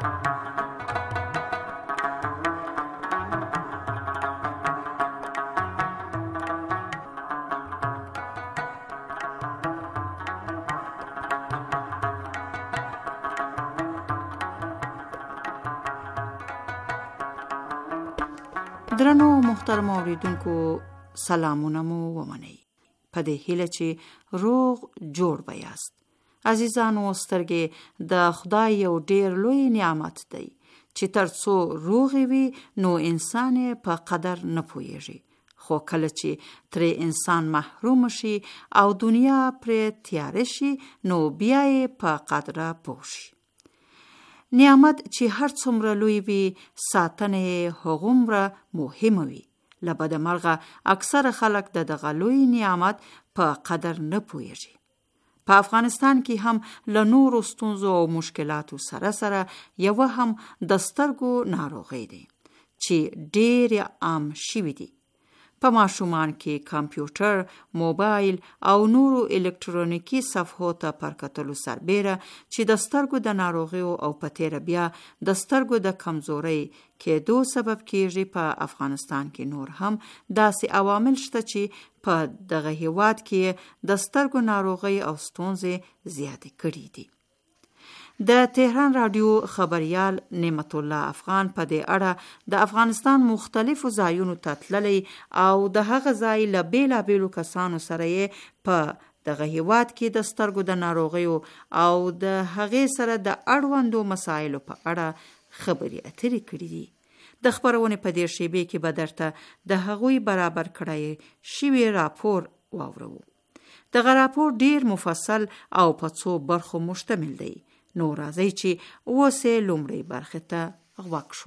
درنو محترم اوریدونکو سلامونه مو ومنئ. په دې هیله چې روغ جوړ به یاست. عزیزانو، سترګې د خدای یو ډیر لوی نعمت دی چې ترڅو روغې وي نو انسان په قدر نه پوهیږي، خو کله چې ترې انسان محروم شي او دنیا پرې تیاره شي نو بیا یې په قدره پوه شي. نعمت چې هر څومره لوی وي ساتنه هغومره مهمه وي. له بده مرغه اکثره خلک د دغه لوی نعمت په قدر نه پوهیږي. په افغانستان کې هم له نورو ستونزو او مشکلاتو سره سره یوه هم د سترګو ناروغۍ دی چې ډېر عام شوي دي. په ماشومان کې کمپیوټر، موبایل او نورو الکترونیکی صفحو ته پرکتلو سربیره چې د سترګو د ناروغیو او په تیره بیا د سترګو د کمزورۍ کېدو سبب کېږي. په افغانستان کې نور هم داسې عوامل شته چې په دغه هیواد کې د سترګو ناروغۍ او ستونزې زیاتې کړي دي. د تهران رادیو خبریال نعمت الله افغان په دې اړه د افغانستان مختلفو ځایونو ته تللی او د هغه ځای له بیلابیلو کسانو سره یې په دغه هیواد کې د سترګو د ناروغیو او د هغې سره د اړوندو مسایلو په اړه خبرې اترې کړې دي. د خبرونې په دې شیبې کې به درته د هغوی برابر کړی شوی راپور واورو. دغه راپور ډیر مفصل او په څو برخو مشتمل دی. نو راځئ چې اوس یې لومړۍ برخې ته غوږ شو.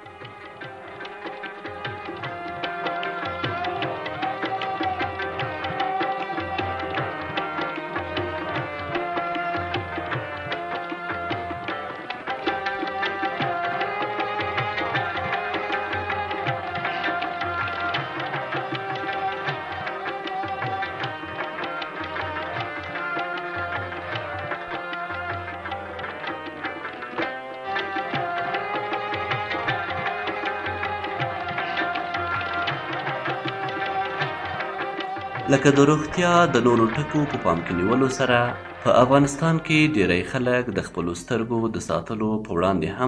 لکه د روغتیا د نورو ټکو په پام کې نیولو سره په افغانستان کې ډیری خلک د خپلو سترګو د ساتلو په وړاندې هم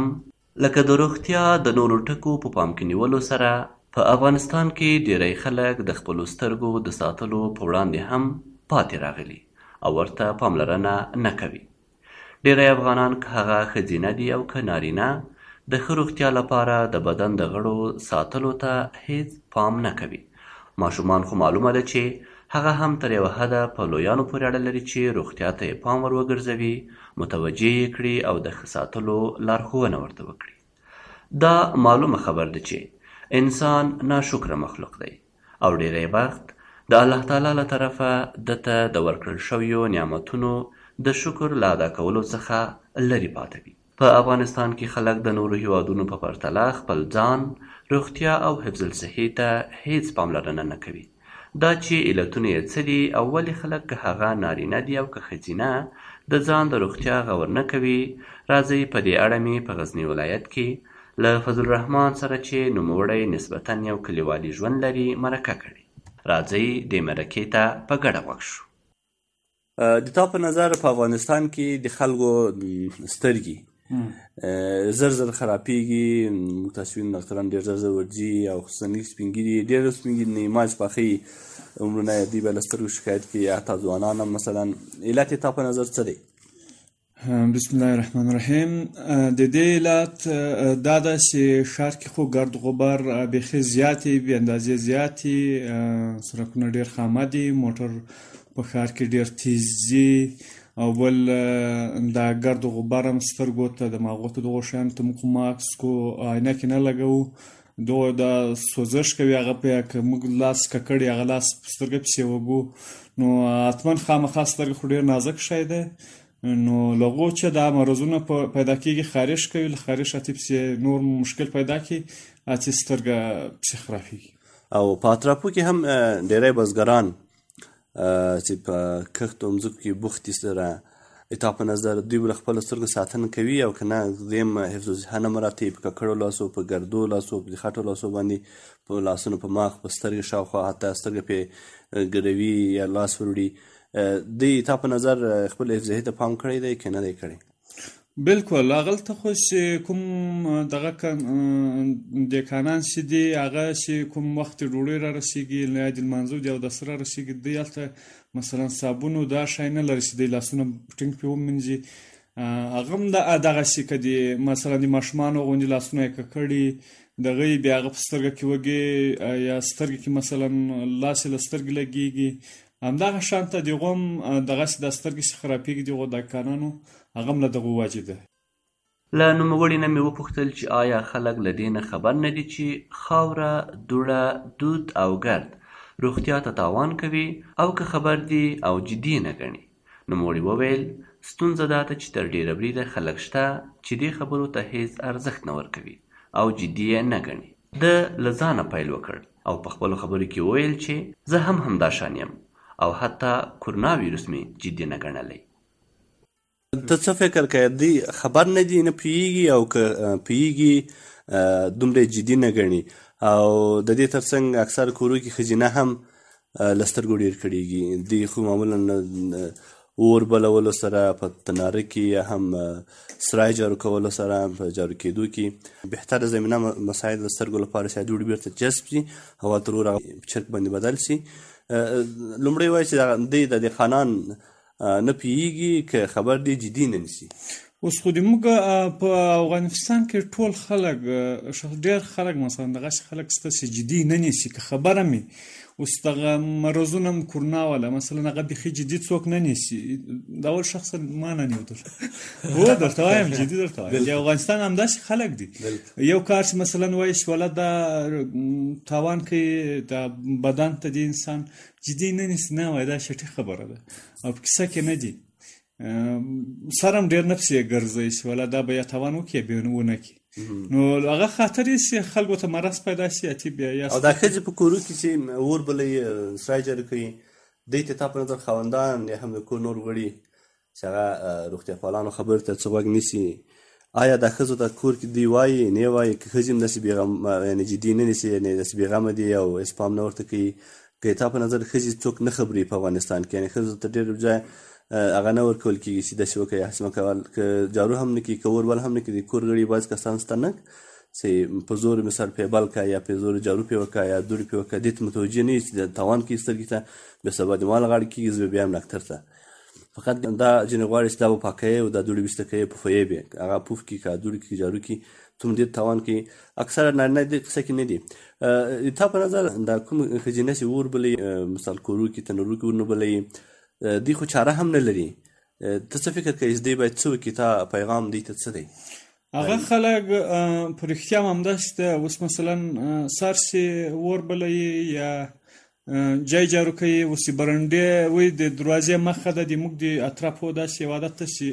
پاتې راغلي او ورته پاملرنه نه کوي. ډیری افغانان که هغه ښځینه دي او که نارینه د ښه روغتیا لپاره د بدن د غړو ساتلو ته هیڅ پام نه کوي. ماشومان خو معلومه ده چې هغه هم تر یوه حده په لویانو پورې اړه لري چې روغتیا ته یې پام ور وګرځوي، متوجه یې کړي او د ښه ساتلو لارښوونه ورته وکړي. دا معلومه خبر ده چې انسان ناشکره مخلوق دی او ډیری وخت د الله تعالی له طرفه دته د ورکړل شویو نعمتونو د شکر له ادا کولو څخه لرې پاتې وي. په افغانستان کې خلک د نورو هیوادونو په پرتله خپل ځان، روغتیا او حفظ الصحې ته هیڅ پاملرنه نه کوي. دا چې علتونه یې څه دي او ولې خلک که هغه نارینه دي او که ښځینه د ځان د روغتیا غور نه کوي، راځئ په دې اړه مې په غزني ولایت کې له فضل الرحمن سره چې نوموړی نسبتاً یو کلیوالي ژوند لري مرکه کړې. راځئ دې مرکې ته په ګډه غوږ شو. د تا په نظر په افغانستان کې د خلکو سترګې زر زر خرابېږي، متاسفین ډاکټران ډېر زر زر ورځي او خصوصا سپین ږیري ډېر سپین ږیري نماز پاخي عمرونه دوی به له سترګو شکایت کوي، حتی ځوانان هم مثلا. علت یې تا په نظر څه دی؟ بسم الله الرحمن الرحیم. د دې علت دا ده چې ښار کې خو ګرد غبار بیخي زیاتې بې اندازې زیاتې، سړکونه ډېر خامه دي، موټر په ښار کې ډېر تیز ځي او بل دا ګرد غبار هم سترګو ته د ماغو ته دغو شیانو ته موږ ماسک کو عینکې نه لګوو، دغه د سوزش کوي هغه پې که موږ لاس ککړ هغه لاس په سترګه پسې وګو نو حتما خامخا سترګه خو ډېر نازک شی دی، نو له هغو چې دا مرضونه پیدا کېږي خارش کوي، له خارش اتې پسې نور مشکل پیدا کړي اتې سترګه پسې خرابېږي. او په اطرافو کې هم ډېری بزګران چې په کښتو مځکو کې بوخت دي سره، تا په نظر دوی به له خپلو سترګو ساتنه کوي او که نه دویم حفظ الصحه نه مراعتوي، په ککړو لاسو، په ګردو لاسو، په خټو لاسو باندې په لاسونو په مخ، په سترګې شاوخوا حتی سترګه پې ګروي یا لاس وروړي. دوی تا په نظر خپل حفظ الصحې ته پام کړی دی که نه دی کړی؟ بالکل هغلته خو چې کوم دغه دیکانان چې دي هغه چې کوم وخت ډوډۍ را رسېږي یا د لمانځو دي اودس را رسېږي دوی هلته مثلا صابون او دا شی نه لري چې دوی لاسونه ټینګ پرې ومینځي هغه هم دغسې که د مثلا د ماشومانو غوندې لاسونه یې ککړي دغه یې بیا هغه په سترګه کې وږې یا سترګې کې مثلا لاس یې له سترګې لګېږي همدغه شانته د هغو هم دغسې دا سترګې چې خرابېږي د هغو دکانانو هغه هم له دغو وجې ده. له نوموړي نه مې وپوښتل چې آیا خلک له دې نه خبر نه دي چې خاوره، دوړه، دود او ګرد روغتیا ته تاوان کوي او که خبر دي او جدي نه ګڼي. نوموړي وویل ستونزه دا ده چې تر ډېره بریده خلک شته چې دې خبرو ته هیڅ ارزښت نه ورکوي او جدي یې نه ګڼي. ده له ځانه پیل وکړ او په خپلو خبرو کې وویل چې زه هم همدا شان یم او حتی کرونا ویروس مې جدي نه ګڼلی. ته څه فکر کوې دوی خبر نه دي، نه پوهېږي او که پوهېږي دومره جدي نه ګڼي او د دې تر څنګ اکثر کورو کې ښځینه هم له سترګو ډېر کړېږي. دوی خو معمولا اور بلولو سره په تناره کې یا هم سرای جارو کولو سره په جارو کېدو کې بهتره زمینه مساعد د سترګو لپاره چې دوړې بېرته جذب شي او هلته ورو چرک باندې بدل شي. لومړی وایي چې دوی د دې خانان نه پوهېږي که خبر دی جدي نه نیسي. اوس خو د موږ په افغانستان کې ټول خلک ډېر خلک مثلا دغسې خلک شته چې جدي نه نیسي که خبره مې اوس دغه مرضونه هم کرونا والا مثلا هغه بیخي جدي څوک نه نیسي. د اول شخصا ما نه نیو هو درته وایم جدي درته وایم د افغانستان همداسې خلک دي. یو کار چې مثلا وایي چې ولا دا تاوان کوي د بدن ته د انسان جدي نه نیسي، نه وایي دا شټي خبره ده او په کیسه کې نه دي. سر هم ډېر نه پسې ګرځوي چې ولا دا به یا تاوان وکړي بیا ونه کړي نو هغه خاطر یې چې خلکو ته مرض پیدا شي اتي بیا یا او دا ښځې په کورو کې چې اور بلوي سرای جارو کوي دوی ته تا په نظر خاوندان یا هم د کور نور غړي چې هغه روغتیا پالانو خبرو ته څه غوږ نیسي، آیا دا ښځو ته کور کې دوی وایي نه وایي که ښځې هم داسې بېغم یعنې جدي نه نیسي یعنې داسې بېغمه دي او اسپام نه ورته کوي که تا په نظر ښځې څوک نه خبري په افغانستان کې یعنې ښځو ته ډېر ځای هغه نه ورکول کېږي چې داسې وکړي هسې مه کول که جارو هم نه کړي که اور بل هم نه کړي د کور غړي بعض کسان شته نه چې په زور مثال پې بل کړه یا په زور جارو پې وکړه یا دوړې پې وکړه دې ته متوجه نه وي چې د تاوان کوي سترګې ته بیا سبا د مال غاړه کېږي زه بیا یم ډاکټر ته فقط دا ځینې غواړي چې دا به پاکوي او دا دوړې ویسته کوي پوفوي بیا هغه پوف کړي که دوړې کړي جارو کړي څومره ډېر تاوان کوي اکثره نارینه دې قصه کې نه دي. تا په نظر دا کوم ښځینه چې اور بلوي مثال کورو کې تنورو کې اور نه بلوي دوی خو چاره هم نه لري، ته څه فکر کوې دوی باید څه وکړي؟ تا پیغام دوی ته څه دی؟ هغه خلک په رښتیا هم همداسې ده. اوس مثلا سر چې اور بلوي یا جای جارو کوي اوس برنډې وایي د دروازې مخه ده د موږ د اطرافو داسې یو عادت ته چې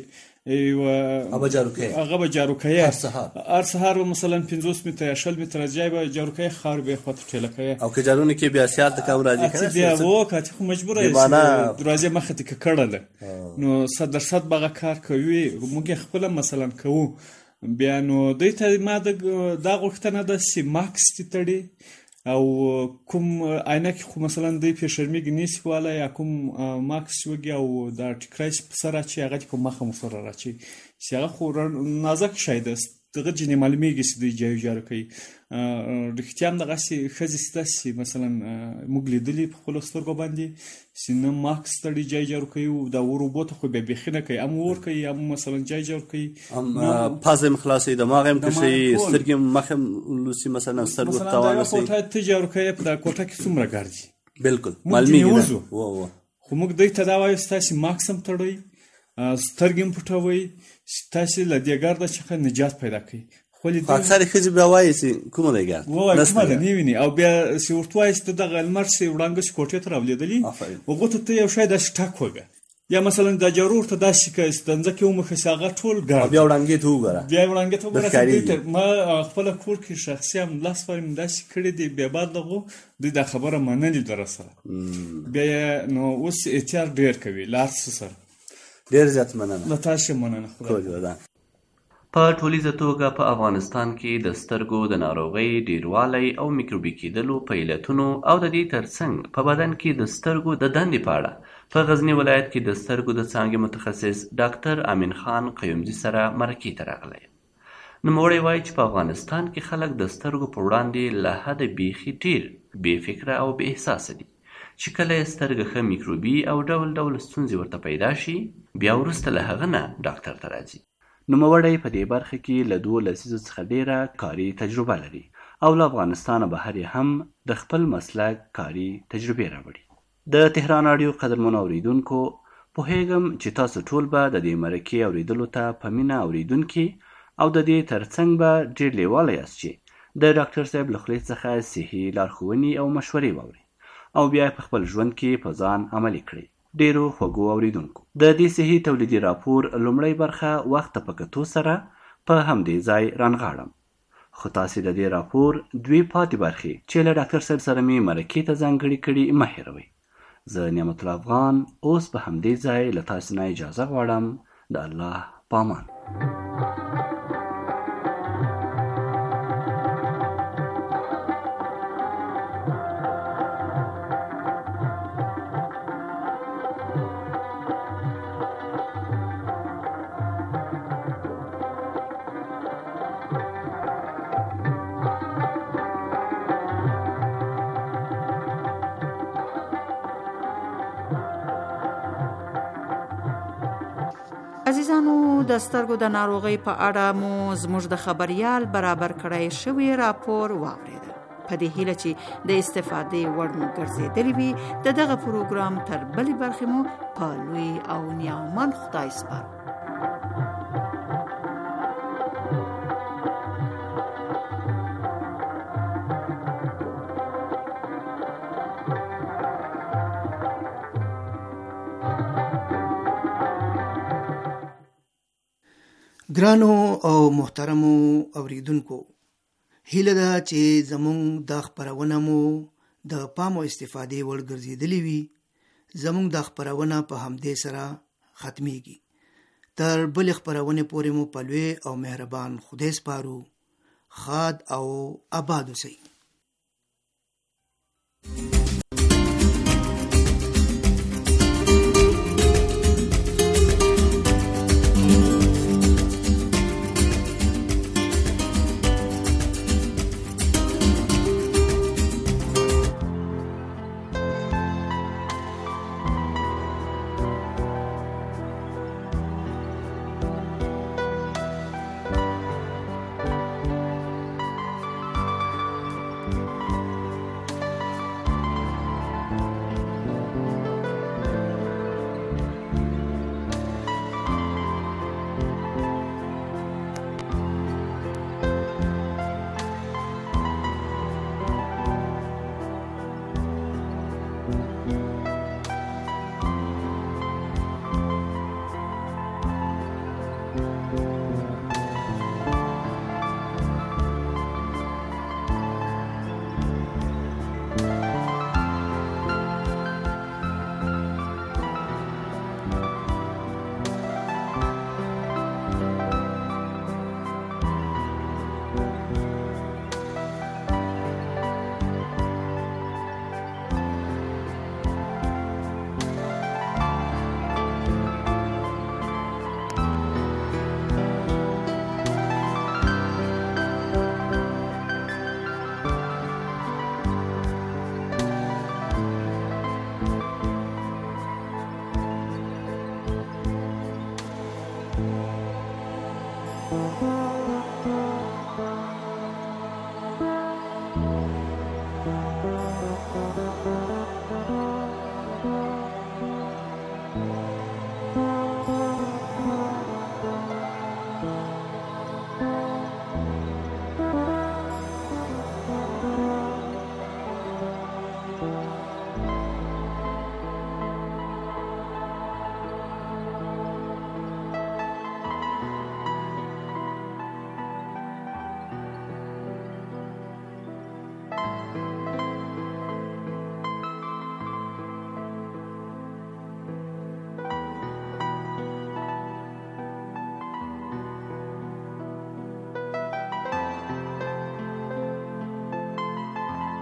هغه به جارو کوي هر سهار به مثلا 50 متره یا 60 متره ځای به جارو کوي خاور به خواته ټیله کوي او که جارو نه کوي بیا سیال ته کم راځي که نه بیا وکړه خو مجبوره یې دروازې مخه ته ککړه ده نو 100% به هغه کار کوي موږ یې خپله مثلا کوو بیا نو دوی ته ما دا غوښتنه ده چې ماکس دې تړي او کوم عینکې خو مثلا دوی پې شرمېږي نیسي والا یا کوم ماکس وږي او دا ټیکری چې په سر اچوي هغه دې په مخه مو سره راچوي چې هغه خو نازک شی ده دغه ځینې معلومېږي چې دوی جایو جارو کوي. رښتیا هم دغسې ښځې شته چې مثلا موږ لیدلي په خپلو سترګو باندې چې نه ماکس تړي جای جارو کوي دا اور اوبو ته خو بیا بیخي نه کوي هم اور کوي هم مثلا جای جارو کوي پزه هم خلاصوي دماغ هم کشوي سترګې هم مخ هم لوسي مثلا سترګو ته تاوان رسوي. مثلا ته جارو کوي په دا کوټه کې څومره ګرځي بالکل معلومېږي خو موږ دوی ته دا وایو ستاسې ماکس هم تړئ سترګې هم پټوئ تاسې له دې ګرده څخه نجات پیدا کوي. اکثر ښځې بیا وایي چې کومه دی ګرد ووایي کومه ده نه ویني او بیا چې ورته وایي چې ته دغه لمر چې وړانګه چې کوټې ته راولېدلي هغو ته ته یو شی داسې ټک وږه یا مثلا دا جارو ورته داسې که د ځمکې ومخې چې هغه ټول ګرد بیا وړانګې ته وګوره بیا وړانګې ته وګوره ما خپله کور کې شخصي هم لاس وارې مې داسې کړي دي بیا بعد دغو دوی دا خبره منلې ده راسره بیا نو اوس احتیاط ډېر کوي له هر څه سره. ډېر زیات مننه له تاسې مننه. په ټولیزه توګه په افغانستان کې د سترګو د ناروغۍ ډیروالی او میکروبي کېدلو په علتونو او د دې ترڅنګ په بدن کې د سترګو د دندې په اړه په غزني ولایت کې د سترګو د څانګې متخصص ډاکټر امین خان قیومزي سره مرکې ته راغلی یم. نوموړی وایي چې په افغانستان کې خلک د سترګو په وړاندې له حده بیخي ډیر بې فکره او بې احساسه دي چې کله یې سترګه ښه میکروبي او ډول ډول ستونزې ورته پیدا شي بیا وروسته له هغه نه ډاکټر ته راځي. نوموړی په دې برخه کې له 2 لسیزو څخه ډیره کاري تجربه لري او له افغانستانه بهر یې هم د خپل مسلک کاري تجربې راوړي. د تهران راډیو قدرمنو اوریدونکو، پوهیږم چې تاسو ټول به د دې مرکې اوریدلو ته په مینه اوریدونکي او د دې ترڅنګ به ډیر لیواله یاست چې د ډاکټر صاحب له خولې څخه صحي لارښوونې او مشورې واورئ او بیا په خپل ژوند کې په ځان عملي کړئ. ډیرو خوږو اوریدونکو، د دې صحي تولیدي راپور لومړۍ برخه وخت په کتو سره په همدې ځای رانغاړم، خو تاسې د دې راپور 2 پاتې برخې چې له ډاکټر صاحب سره مې مرکې ته ځانګړې کړي مه هېروئ. زه نعمت الله افغان اوس په همدې ځای له تاسو نه اجازه غواړم. د الله په امان. عزیزانو، د سترګو د ناروغۍ په اړه مو زموږ د خبریال برابر کړی شوی راپور واورید. په دې هیله چې د استفادې وړ مو ګرځېدلی وي، د دغه پروګرام تر بلې برخې مو په لوی او نیاومن خدای سپارو. ګرانو او محترمو اوریدونکو، هیله ده چې زمونږ د خپرونه مو د پام او استفادې وړ ګرځېدلې وي. زمونږ د خپرونه په همدې سره ختمیږي. تر بلې خپرونې پورې مو په لوی او مهربان خدای سپارو. ښاد او آباد اوسئ.